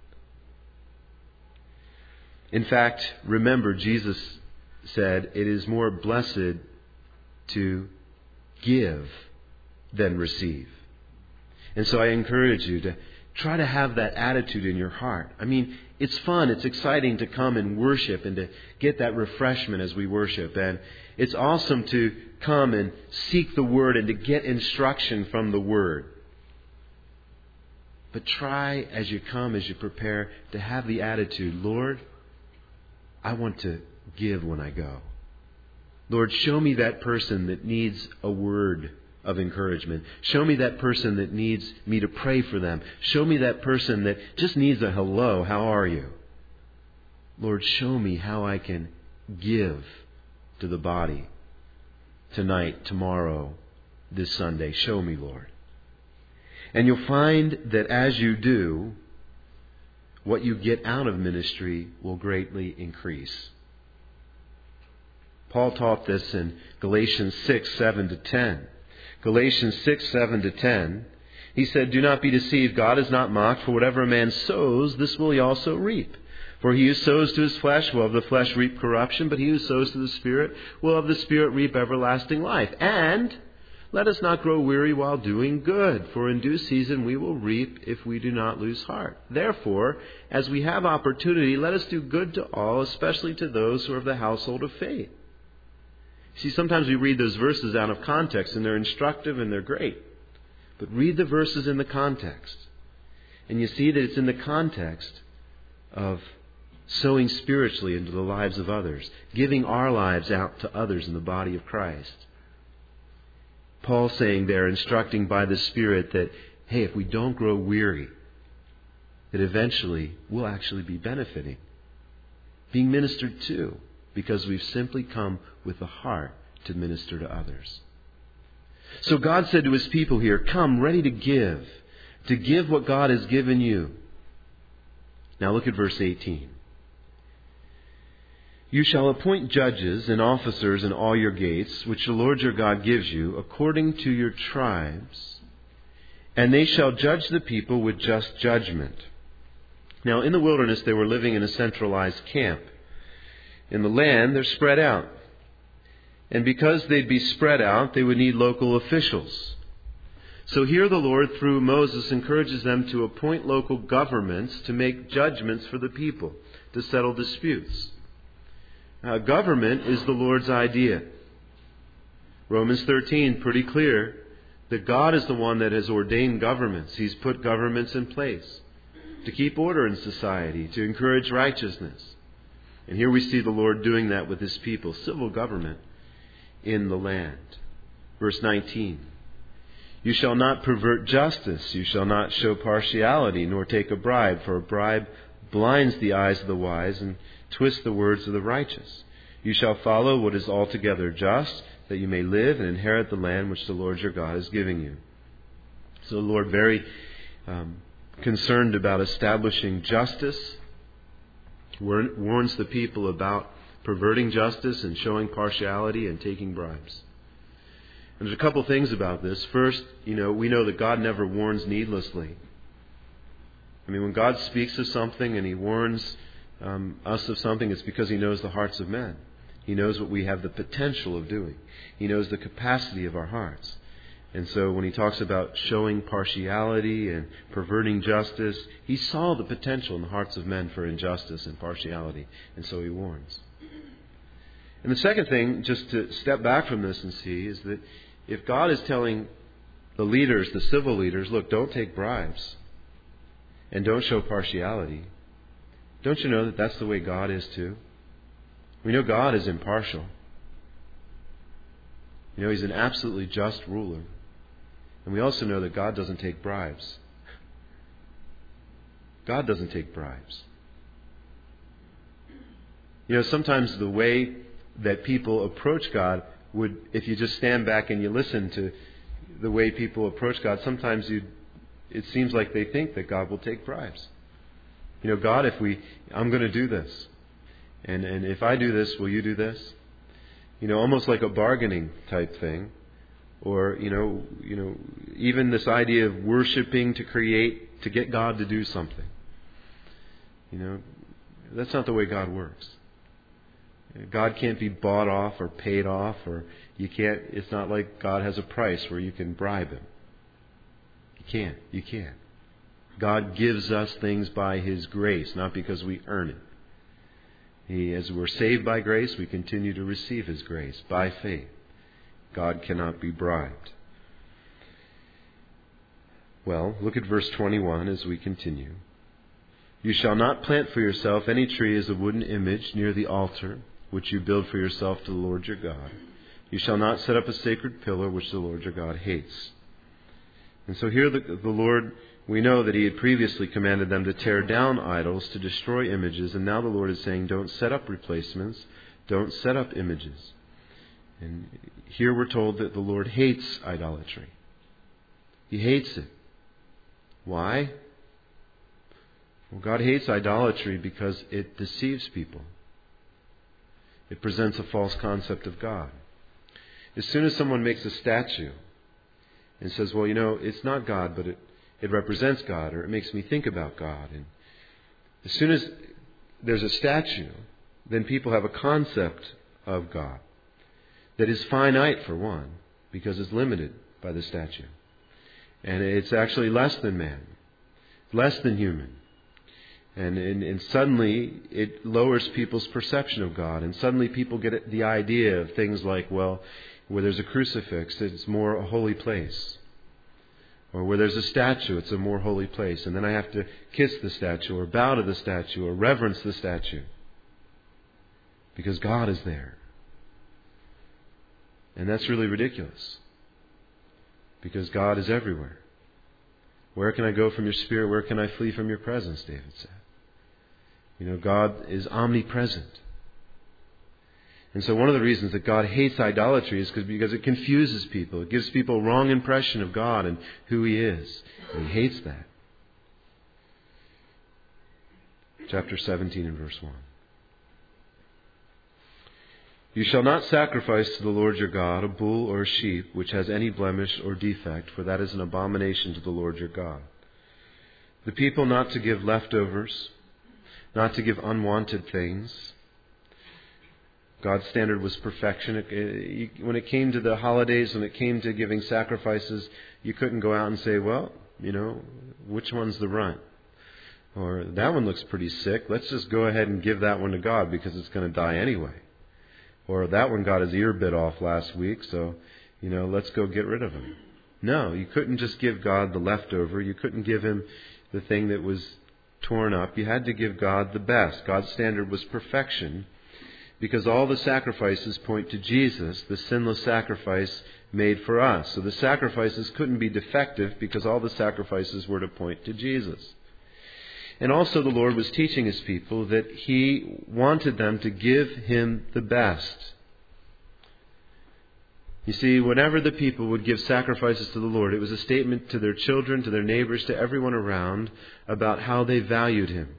In fact, remember, Jesus said, it is more blessed to give than receive. And so I encourage you to try to have that attitude in your heart. I mean, it's fun, it's exciting to come and worship and to get that refreshment as we worship. And it's awesome to come and seek the Word and to get instruction from the Word. But try as you come, as you prepare, to have the attitude, Lord, I want to give when I go. Lord, show me that person that needs a word of encouragement. Show me that person that needs me to pray for them. Show me that person that just needs a hello, how are you? Lord, show me how I can give to the body tonight, tomorrow, this Sunday. Show me, Lord. And you'll find that as you do, what you get out of ministry will greatly increase. Paul taught this in Galatians six, seven to ten. Galatians six, seven to ten. He said, "Do not be deceived. God is not mocked. For whatever a man sows, this will he also reap. For he who sows to his flesh will of the flesh reap corruption, but he who sows to the Spirit will of the Spirit reap everlasting life. And let us not grow weary while doing good, for in due season we will reap if we do not lose heart. Therefore, as we have opportunity, let us do good to all, especially to those who are of the household of faith." See, sometimes we read those verses out of context, and they're instructive and they're great. But read the verses in the context. And you see that it's in the context of sowing spiritually into the lives of others, giving our lives out to others in the body of Christ. Paul saying there, instructing by the Spirit that, hey, if we don't grow weary, that eventually we'll actually be benefiting, being ministered to, because we've simply come with a heart to minister to others. So God said to His people here, come ready to give, to give what God has given you. Now look at verse eighteen. "You shall appoint judges and officers in all your gates, which the Lord your God gives you, according to your tribes, and they shall judge the people with just judgment." Now in the wilderness they were living in a centralized camp. In the land they're spread out. And because they'd be spread out, they would need local officials. So here the Lord, through Moses, encourages them to appoint local governments to make judgments for the people, to settle disputes. Uh, government is the Lord's idea. Romans thirteen, pretty clear that God is the one that has ordained governments. He's put governments in place to keep order in society, to encourage righteousness. And here we see the Lord doing that with His people, civil government in the land. Verse nineteen. "You shall not pervert justice. You shall not show partiality, nor take a bribe, for a bribe blinds the eyes of the wise and twists the words of the righteous. You shall follow what is altogether just, that you may live and inherit the land which the Lord your God is giving you." So the Lord, very um, concerned about establishing justice, warns the people about perverting justice and showing partiality and taking bribes. And there's a couple things about this. First, you know, we know that God never warns needlessly. I mean, when God speaks of something and He warns um, us of something, it's because He knows the hearts of men. He knows what we have the potential of doing. He knows the capacity of our hearts. And so when He talks about showing partiality and perverting justice, He saw the potential in the hearts of men for injustice and partiality. And so He warns. And the second thing, just to step back from this and see, is that if God is telling the leaders, the civil leaders, look, don't take bribes and don't show partiality, don't you know that that's the way God is too? We know God is impartial. You know, He's an absolutely just ruler. And we also know that God doesn't take bribes. God doesn't take bribes. You know, sometimes the way that people approach God would, if you just stand back and you listen to the way people approach God, sometimes you, it seems like they think that God will take bribes. You know, God, if we, I'm going to do this. And, and if I do this, will you do this? You know, almost like a bargaining type thing. Or, you know, you know, even this idea of worshiping to create, to get God to do something. You know, that's not the way God works. God can't be bought off or paid off, or you can't, it's not like God has a price where you can bribe Him. You can't. You can't. God gives us things by His grace, not because we earn it. He, as we're saved by grace, we continue to receive His grace by faith. God cannot be bribed. Well, look at verse twenty-one as we continue. "You shall not plant for yourself any tree as a wooden image near the altar, which you build for yourself to the Lord your God. You shall not set up a sacred pillar, which the Lord your God hates." And so here the, the Lord, we know that He had previously commanded them to tear down idols, to destroy images, and now the Lord is saying, don't set up replacements, don't set up images. And here we're told that the Lord hates idolatry. He hates it. Why? Well, God hates idolatry because it deceives people. It presents a false concept of God. As soon as someone makes a statue and says, well, you know, it's not God, but it, it represents God, or it makes me think about God. And as soon as there's a statue, then people have a concept of God that is finite, for one, because it's limited by the statue. And it's actually less than man, less than human. And, and, and suddenly it lowers people's perception of God. And suddenly people get the idea of things like, well, where there's a crucifix, it's more a holy place. Or where there's a statue, it's a more holy place. And then I have to kiss the statue, or bow to the statue, or reverence the statue. Because God is there. And that's really ridiculous. Because God is everywhere. Where can I go from your Spirit? Where can I flee from your presence? David said. You know, God is omnipresent. And so one of the reasons that God hates idolatry is because it confuses people. It gives people a wrong impression of God and who He is. And He hates that. Chapter seventeen and verse one. You shall not sacrifice to the Lord your God a bull or a sheep which has any blemish or defect, for that is an abomination to the Lord your God. The people not to give leftovers, not to give unwanted things. God's standard was perfection. It, it, when it came to the holidays, when it came to giving sacrifices, you couldn't go out and say, well, you know, which one's the runt? Or that one looks pretty sick. Let's just go ahead and give that one to God because it's going to die anyway. Or that one got his ear bit off last week, so, you know, let's go get rid of him. No, you couldn't just give God the leftover. You couldn't give Him the thing that was torn up. You had to give God the best. God's standard was perfection because all the sacrifices point to Jesus, the sinless sacrifice made for us. So the sacrifices couldn't be defective because all the sacrifices were to point to Jesus. And also the Lord was teaching His people that He wanted them to give Him the best. You see, whenever the people would give sacrifices to the Lord, it was a statement to their children, to their neighbors, to everyone around about how they valued Him.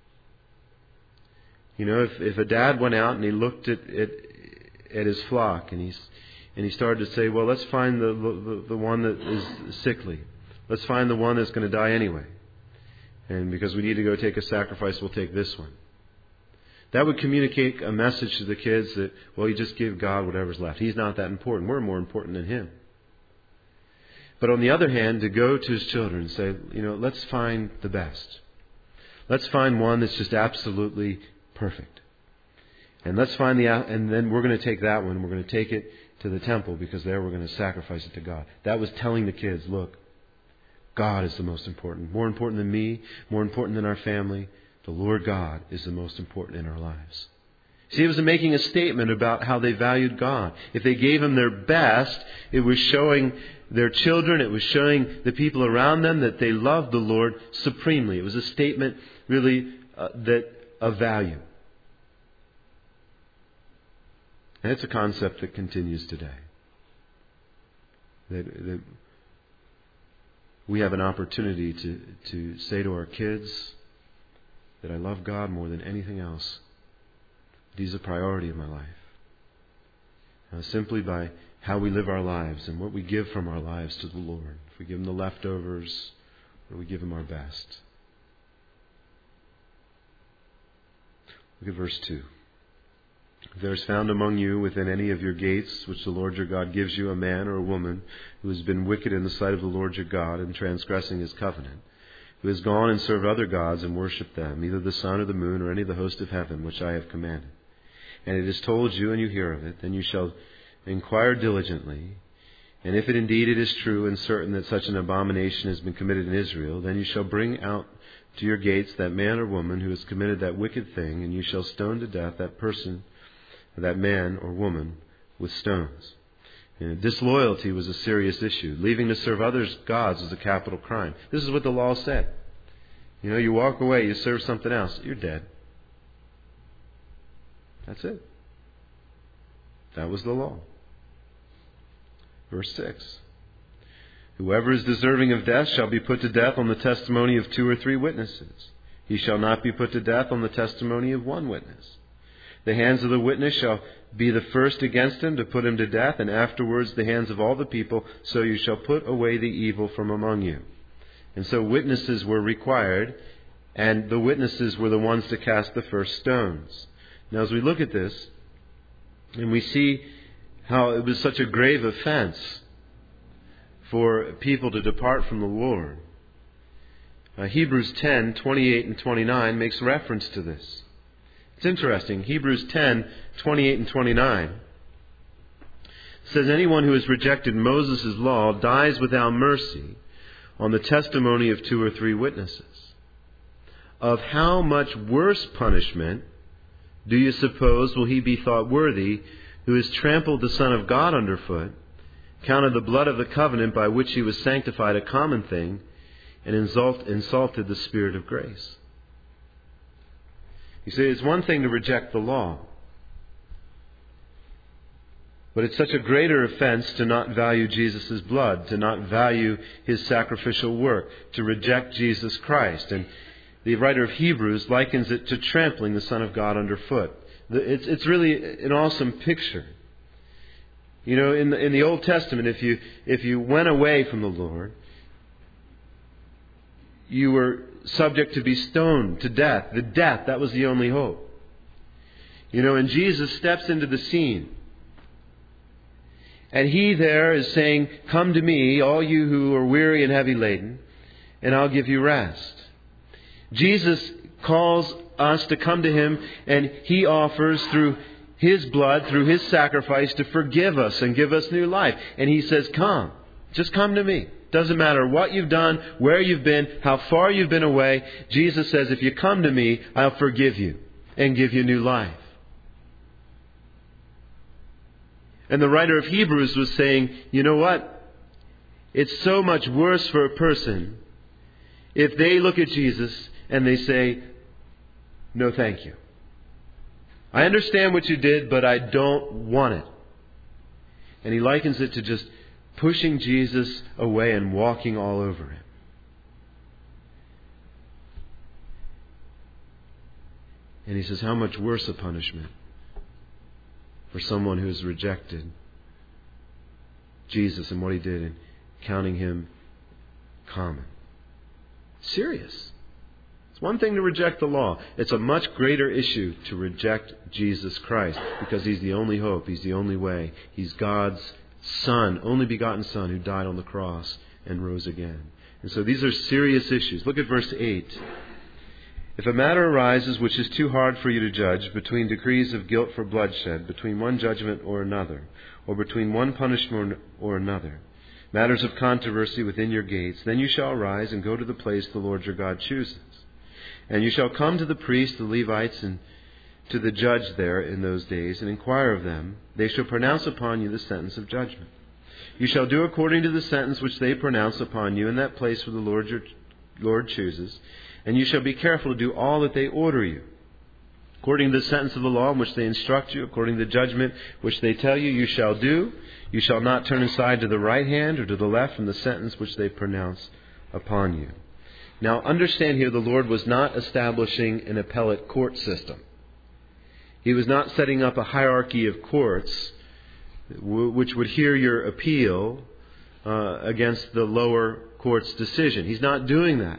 You know, if, if a dad went out and he looked at, at, at his flock and, he's, and he started to say, well, let's find the, the, the one that is sickly. Let's find the one that's going to die anyway. And because we need to go take a sacrifice, we'll take this one. That would communicate a message to the kids that, well, you just give God whatever's left. He's not that important. We're more important than Him. But on the other hand, to go to His children and say, you know, let's find the best. Let's find one that's just absolutely perfect. And let's find the, and then we're going to take that one. We're going to take it to the temple because there we're going to sacrifice it to God. That was telling the kids, look, God is the most important. More important than me, more important than our family. The Lord God is the most important in our lives. See, it was making a statement about how they valued God. If they gave Him their best, it was showing their children, it was showing the people around them that they loved the Lord supremely. It was a statement really uh, that of value. And it's a concept that continues today. That, that we have an opportunity to, to say to our kids that I love God more than anything else. He's a priority in my life. Uh, simply by how we live our lives and what we give from our lives to the Lord. If we give Him the leftovers or we give Him our best. Look at verse two. If there is found among you within any of your gates, which the Lord your God gives you, a man or a woman who has been wicked in the sight of the Lord your God and transgressing His covenant, who has gone and served other gods and worshipped them, either the sun or the moon or any of the host of heaven, which I have commanded, and it is told you and you hear of it, then you shall inquire diligently, and if it indeed it is true and certain that such an abomination has been committed in Israel, then you shall bring out to your gates that man or woman who has committed that wicked thing, and you shall stone to death that person, that man or woman, with stones. And disloyalty was a serious issue. Leaving to serve others' gods was a capital crime. This is what the law said. You know, you walk away, you serve something else, you're dead. That's it. That was the law. Verse six. Whoever is deserving of death shall be put to death on the testimony of two or three witnesses. He shall not be put to death on the testimony of one witness. The hands of the witness shall be the first against him to put him to death, and afterwards the hands of all the people, so you shall put away the evil from among you. And so witnesses were required, and the witnesses were the ones to cast the first stones. Now as we look at this, and we see how it was such a grave offense for people to depart from the Lord, uh, Hebrews ten, twenty-eight and twenty-nine makes reference to this. It's interesting. Hebrews ten, twenty-eight and twenty-nine says, anyone who has rejected Moses' law dies without mercy on the testimony of two or three witnesses. Of how much worse punishment do you suppose will he be thought worthy who has trampled the Son of God underfoot, counted the blood of the covenant by which he was sanctified a common thing, and insult, insulted the Spirit of grace? You see, it's one thing to reject the law, but it's such a greater offense to not value Jesus' blood, to not value His sacrificial work, to reject Jesus Christ. And the writer of Hebrews likens it to trampling the Son of God underfoot. It's, it's really an awesome picture. You know, in the, in the Old Testament, if you if you went away from the Lord, you were subject to be stoned to death. The death, that was the only hope. You know, and Jesus steps into the scene. And He there is saying, come to me, all you who are weary and heavy laden, and I'll give you rest. Jesus calls us to come to Him, and He offers through His blood, through His sacrifice, to forgive us and give us new life. And He says, come, just come to me. Doesn't matter what you've done, where you've been, how far you've been away. Jesus says, if you come to me, I'll forgive you and give you new life. And the writer of Hebrews was saying, you know what? It's so much worse for a person if they look at Jesus and they say, no, thank you. I understand what you did, but I don't want it. And he likens it to just pushing Jesus away and walking all over Him. And he says, how much worse a punishment for someone who has rejected Jesus and what He did and counting Him common. Serious. It's one thing to reject the law. It's a much greater issue to reject Jesus Christ, because He's the only hope. He's the only way. He's God's Son, only begotten Son, who died on the cross and rose again. And so these are serious issues. Look at verse eight. If a matter arises which is too hard for you to judge, between decrees of guilt for bloodshed, between one judgment or another, or between one punishment or another, matters of controversy within your gates, then you shall arise and go to the place the Lord your God chooses. And you shall come to the priests, the Levites, and to the judge there in those days, and inquire of them. They shall pronounce upon you the sentence of judgment. You shall do according to the sentence which they pronounce upon you in that place where the Lord your Lord chooses. And you shall be careful to do all that they order you. According to the sentence of the law in which they instruct you, according to the judgment which they tell you, you shall do. You shall not turn aside to the right hand or to the left from the sentence which they pronounce upon you. Now understand here, the Lord was not establishing an appellate court system. He was not setting up a hierarchy of courts which would hear your appeal uh, against the lower court's decision. He's not doing that.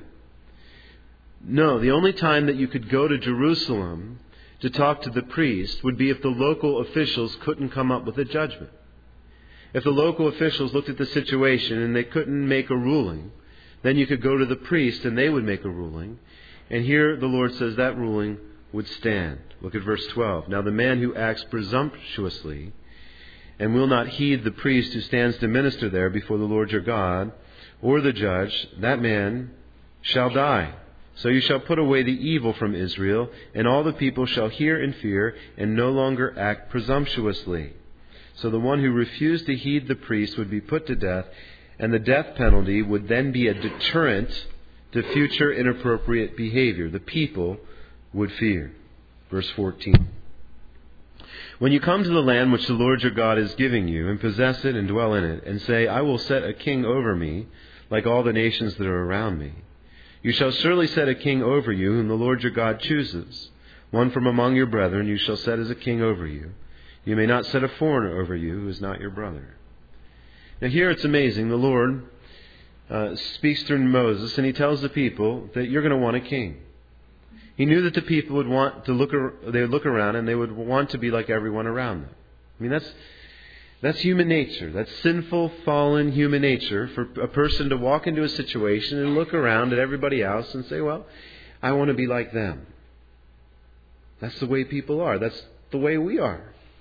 No, the only time that you could go to Jerusalem to talk to the priest would be if the local officials couldn't come up with a judgment. If the local officials looked at the situation and they couldn't make a ruling, then you could go to the priest and they would make a ruling. And here the Lord says that ruling would stand. Look at verse twelve. Now the man who acts presumptuously and will not heed the priest who stands to minister there before the Lord your God, or the judge, that man shall die. So you shall put away the evil from Israel, and all the people shall hear and fear, and no longer act presumptuously. So the one who refused to heed the priest would be put to death, and the death penalty would then be a deterrent to future inappropriate behavior. The people would fear. Verse fourteen. When you come to the land which the Lord your God is giving you, and possess it and dwell in it, and say, I will set a king over me, like all the nations that are around me, you shall surely set a king over you, whom the Lord your God chooses. One from among your brethren you shall set as a king over you. You may not set a foreigner over you who is not your brother. Now here it's amazing. The Lord uh, speaks through Moses, and he tells the people that you're going to want a king. He knew that the people would want to look, they would look around and they would want to be like everyone around them. I mean, that's that's human nature. That's sinful, fallen human nature for a person to walk into a situation and look around at everybody else and say, well, I want to be like them. That's the way people are. That's the way we are.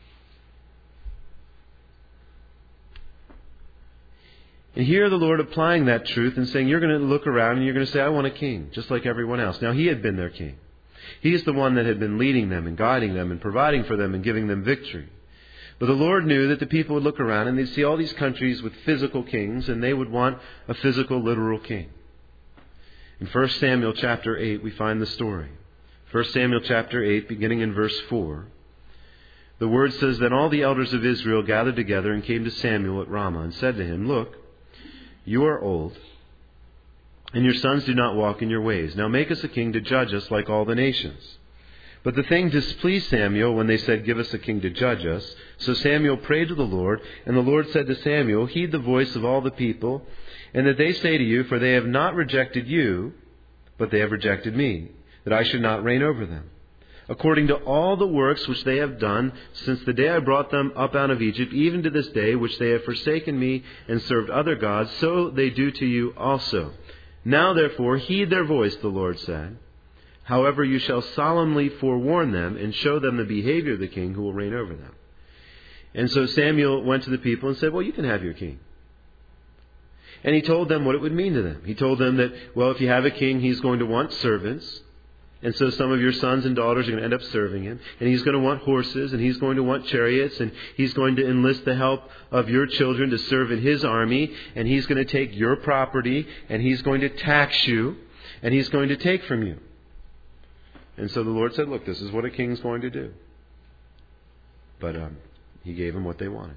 And here the Lord applying that truth and saying, you're going to look around and you're going to say, I want a king, just like everyone else. Now, he had been their king. He is the one that had been leading them and guiding them and providing for them and giving them victory. But the Lord knew that the people would look around and they'd see all these countries with physical kings, and they would want a physical, literal king. In First Samuel chapter eight, we find the story. First Samuel chapter eight, beginning in verse four. The word says, Then all the elders of Israel gathered together and came to Samuel at Ramah and said to him, Look, you are old, and your sons do not walk in your ways. Now make us a king to judge us like all the nations. But the thing displeased Samuel when they said, Give us a king to judge us. So Samuel prayed to the Lord, and the Lord said to Samuel, Heed the voice of all the people, and that they say to you, For they have not rejected you, but they have rejected me, that I should not reign over them. According to all the works which they have done since the day I brought them up out of Egypt, even to this day, which they have forsaken me and served other gods, so they do to you also. Now therefore heed their voice, the Lord said. However, you shall solemnly forewarn them and show them the behavior of the king who will reign over them. And so Samuel went to the people and said, Well, you can have your king. And he told them what it would mean to them. He told them that, well, if you have a king, he's going to want servants. And so some of your sons and daughters are going to end up serving him. And he's going to want horses, and he's going to want chariots, and he's going to enlist the help of your children to serve in his army. And he's going to take your property, and he's going to tax you, and he's going to take from you. And so the Lord said, look, this is what a king's going to do. But um, he gave them what they wanted.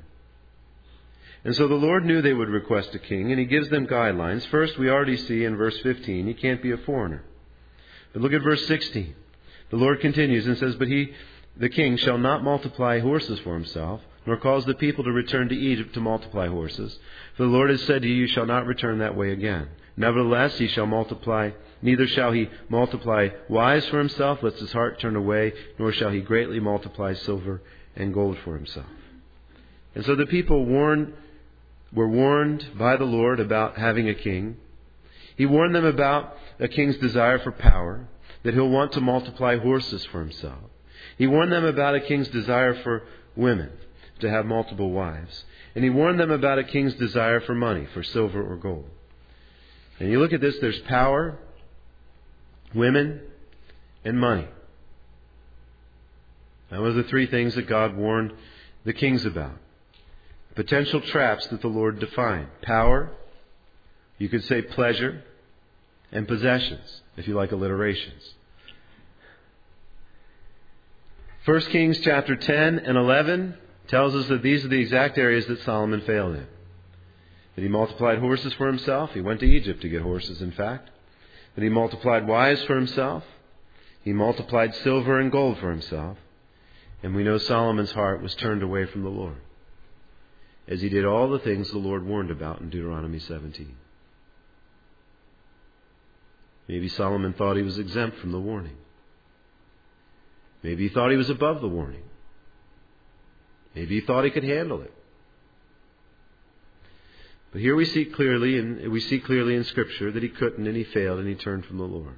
And so the Lord knew they would request a king, and he gives them guidelines. First, we already see in verse fifteen, he can't be a foreigner. But look at verse sixteen. The Lord continues and says, But he, the king, shall not multiply horses for himself, nor cause the people to return to Egypt to multiply horses. For the Lord has said to you, You shall not return that way again. Nevertheless, he shall multiply, neither shall he multiply wives for himself, lest his heart turn away, nor shall he greatly multiply silver and gold for himself. And so the people warned, were warned by the Lord about having a king. He warned them about a king's desire for power, that he'll want to multiply horses for himself. He warned them about a king's desire for women, to have multiple wives. And he warned them about a king's desire for money, for silver or gold. And you look at this, there's power, women, and money. Those are the three things that God warned the kings about. Potential traps that the Lord defined. Power, you could say pleasure, and possessions, if you like alliterations. First Kings chapter ten and eleven tells us that these are the exact areas that Solomon failed in. That he multiplied horses for himself. He went to Egypt to get horses, in fact. That he multiplied wives for himself. He multiplied silver and gold for himself. And we know Solomon's heart was turned away from the Lord, as he did all the things the Lord warned about in Deuteronomy seventeen. Maybe Solomon thought he was exempt from the warning. Maybe he thought he was above the warning. Maybe he thought he could handle it. But here we see clearly, and we see clearly in Scripture that he couldn't, and he failed, and he turned from the Lord.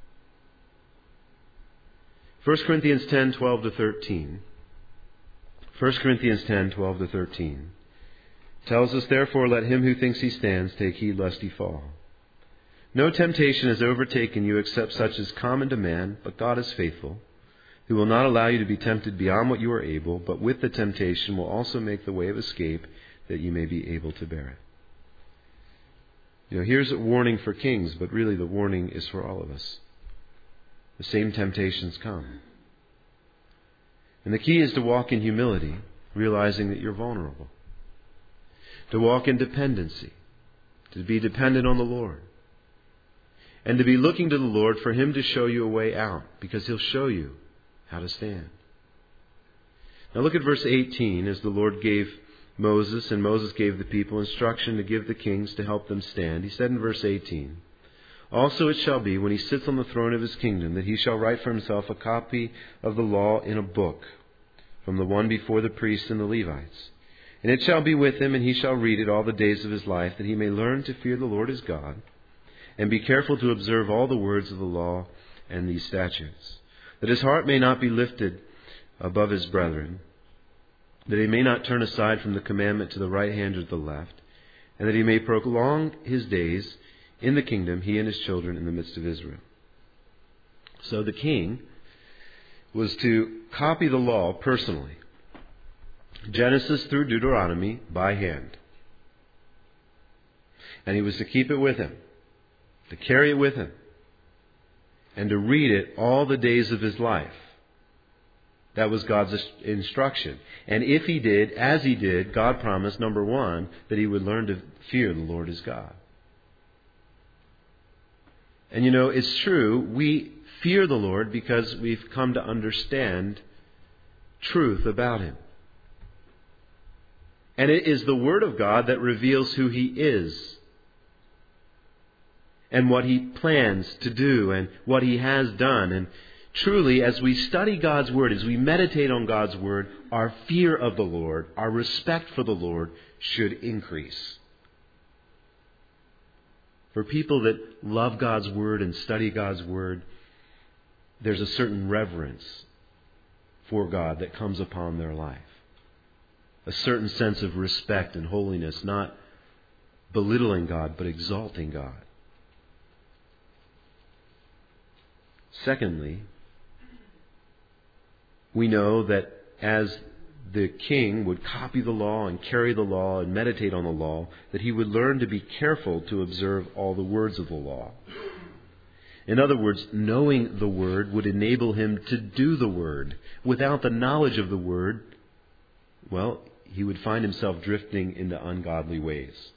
First Corinthians ten, twelve to thirteen. First Corinthians ten, twelve to thirteen tells us, Therefore let him who thinks he stands take heed lest he fall. No temptation has overtaken you except such as common to man, but God is faithful, who will not allow you to be tempted beyond what you are able, but with the temptation will also make the way of escape that you may be able to bear it. You know, here's a warning for kings, but really the warning is for all of us. The same temptations come. And the key is to walk in humility, realizing that you're vulnerable. To walk in dependency, to be dependent on the Lord. And to be looking to the Lord for Him to show you a way out, because He'll show you how to stand. Now look at verse eighteen, as the Lord gave Moses, and Moses gave the people instruction to give the kings to help them stand. He said in verse eighteen, "Also it shall be, when he sits on the throne of his kingdom, that he shall write for himself a copy of the law in a book, from the one before the priests and the Levites. And it shall be with him, and he shall read it all the days of his life, that he may learn to fear the Lord his God, and be careful to observe all the words of the law and these statutes, that his heart may not be lifted above his brethren, that he may not turn aside from the commandment to the right hand or to the left, and that he may prolong his days in the kingdom, he and his children in the midst of Israel." So the king was to copy the law personally, Genesis through Deuteronomy, by hand. And he was to keep it with him, to carry it with him, and to read it all the days of his life. That was God's instruction. And if he did, as he did, God promised, number one, that he would learn to fear the Lord his God. And you know, it's true, we fear the Lord because we've come to understand truth about Him. And it is the Word of God that reveals who He is, and what He plans to do, and what He has done. And truly, as we study God's Word, as we meditate on God's Word, our fear of the Lord, our respect for the Lord should increase. For people that love God's Word and study God's Word, there's a certain reverence for God that comes upon their life. A certain sense of respect and holiness, not belittling God, but exalting God. Secondly, we know that as the king would copy the law and carry the law and meditate on the law, that he would learn to be careful to observe all the words of the law. In other words, knowing the Word would enable him to do the Word. Without the knowledge of the Word, well, he would find himself drifting into ungodly ways.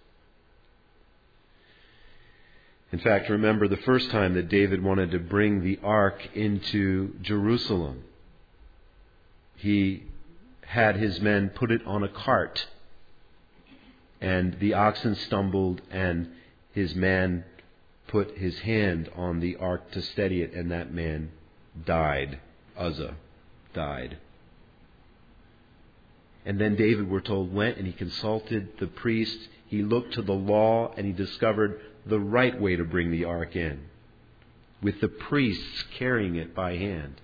In fact, remember the first time that David wanted to bring the ark into Jerusalem. He had his men put it on a cart, and the oxen stumbled, and his man put his hand on the ark to steady it, and that man died. Uzzah died. And then David, we're told, went and he consulted the priests. He looked to the law, and he discovered the right way to bring the ark in, with the priests carrying it by hand.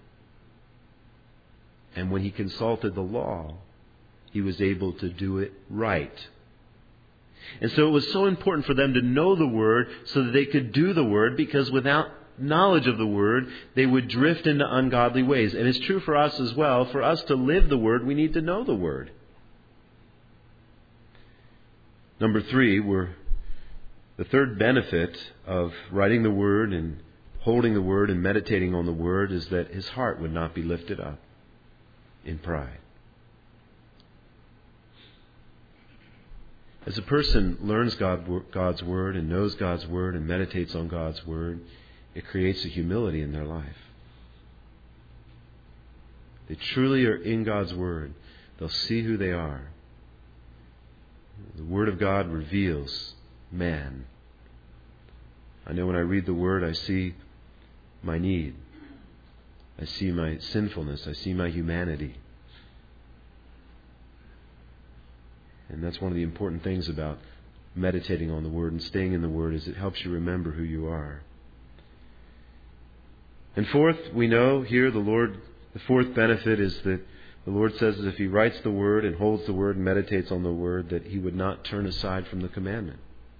And when he consulted the law, he was able to do it right. And so it was so important for them to know the Word so that they could do the Word, because without knowledge of the Word, they would drift into ungodly ways. And it's true for us as well. For us to live the Word, we need to know the Word. Number three, we're, the third benefit of writing the Word and holding the Word and meditating on the Word is that his heart would not be lifted up in pride. As a person learns God, God's Word and knows God's Word and meditates on God's Word, it creates a humility in their life. They truly are in God's Word. They'll see who they are. The Word of God reveals man. I know when I read the Word, I see my need. I see my sinfulness. I see my humanity. And that's one of the important things about meditating on the Word and staying in the Word, is it helps you remember who you are. And fourth, we know here the Lord, the fourth benefit is that the Lord says that if he writes the Word and holds the Word and meditates on the Word, that he would not turn aside from the commandment.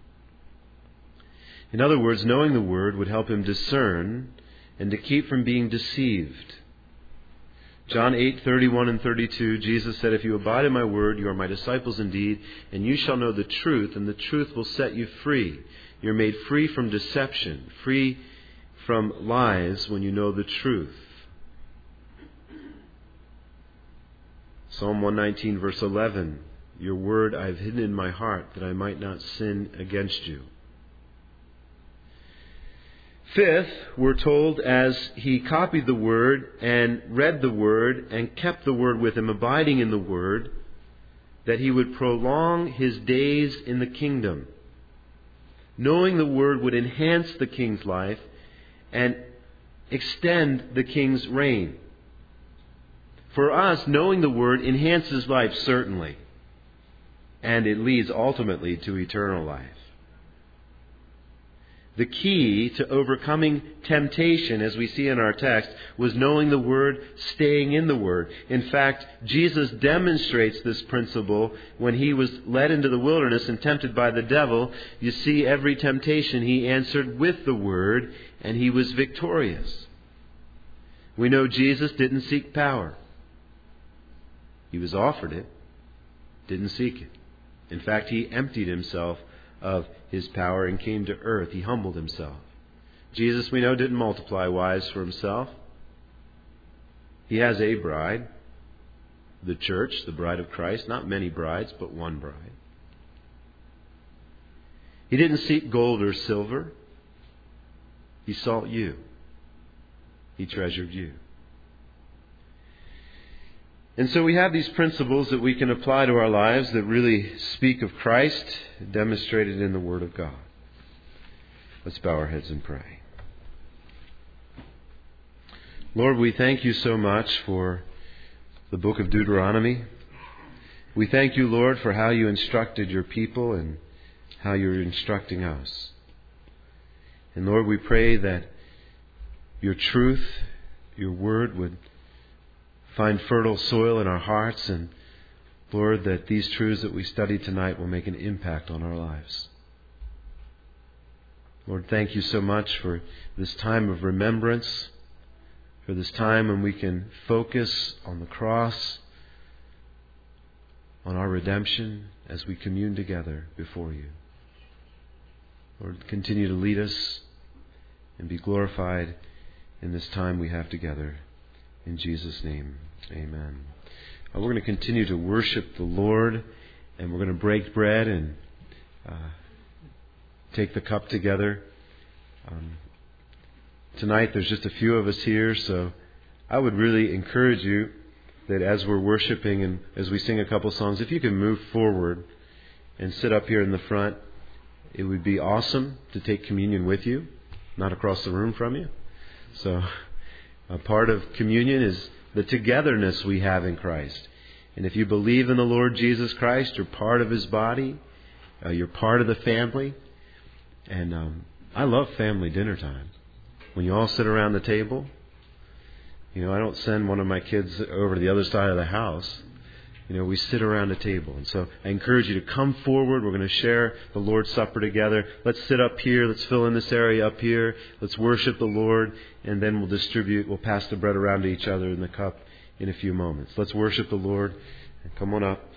In other words, knowing the Word would help him discern and to keep from being deceived. John eight, thirty-one and thirty-two, Jesus said, "If you abide in my word, you are my disciples indeed, and you shall know the truth, and the truth will set you free." You're made free from deception, free from lies when you know the truth. Psalm one nineteen, verse eleven, your word I have hidden in my heart that I might not sin against you. Fifth, we're told as he copied the Word and read the Word and kept the Word with him, abiding in the Word, that he would prolong his days in the kingdom. Knowing the Word would enhance the king's life and extend the king's reign. For us, knowing the Word enhances life, certainly, and it leads ultimately to eternal life. The key to overcoming temptation, as we see in our text, was knowing the Word, staying in the Word. In fact, Jesus demonstrates this principle when he was led into the wilderness and tempted by the devil. You see, every temptation he answered with the Word, and he was victorious. We know Jesus didn't seek power. He was offered it, didn't seek it. In fact, he emptied himself of his power and came to earth. He humbled himself. Jesus, we know, didn't multiply wives for himself. He has a bride, the church, the bride of Christ. Not many brides, but one bride. He didn't seek gold or silver. He sought you. He treasured you. And so we have these principles that we can apply to our lives that really speak of Christ, demonstrated in the Word of God. Let's bow our heads and pray. Lord, we thank you so much for the book of Deuteronomy. We thank you, Lord, for how you instructed your people and how you're instructing us. And Lord, we pray that your truth, your Word would find fertile soil in our hearts, and Lord, that these truths that we study tonight will make an impact on our lives. Lord, thank you so much for this time of remembrance, for this time when we can focus on the cross, on our redemption as we commune together before you. Lord, continue to lead us and be glorified in this time we have together. In Jesus' name, amen. Uh, we're going to continue to worship the Lord, and we're going to break bread and uh, take the cup together. Um, tonight there's just a few of us here, so I would really encourage you that as we're worshiping and as we sing a couple songs, if you can move forward and sit up here in the front, it would be awesome to take communion with you, not across the room from you. So a part of communion is the togetherness we have in Christ. And if you believe in the Lord Jesus Christ, you're part of His body. Uh, you're part of the family. And um, I love family dinner time. When you all sit around the table. You know, I don't send one of my kids over to the other side of the house. You know, we sit around a table. And so I encourage you to come forward. We're going to share the Lord's Supper together. Let's sit up here. Let's fill in this area up here. Let's worship the Lord. And then we'll distribute, we'll pass the bread around to each other and the cup in a few moments. Let's worship the Lord. Come on up.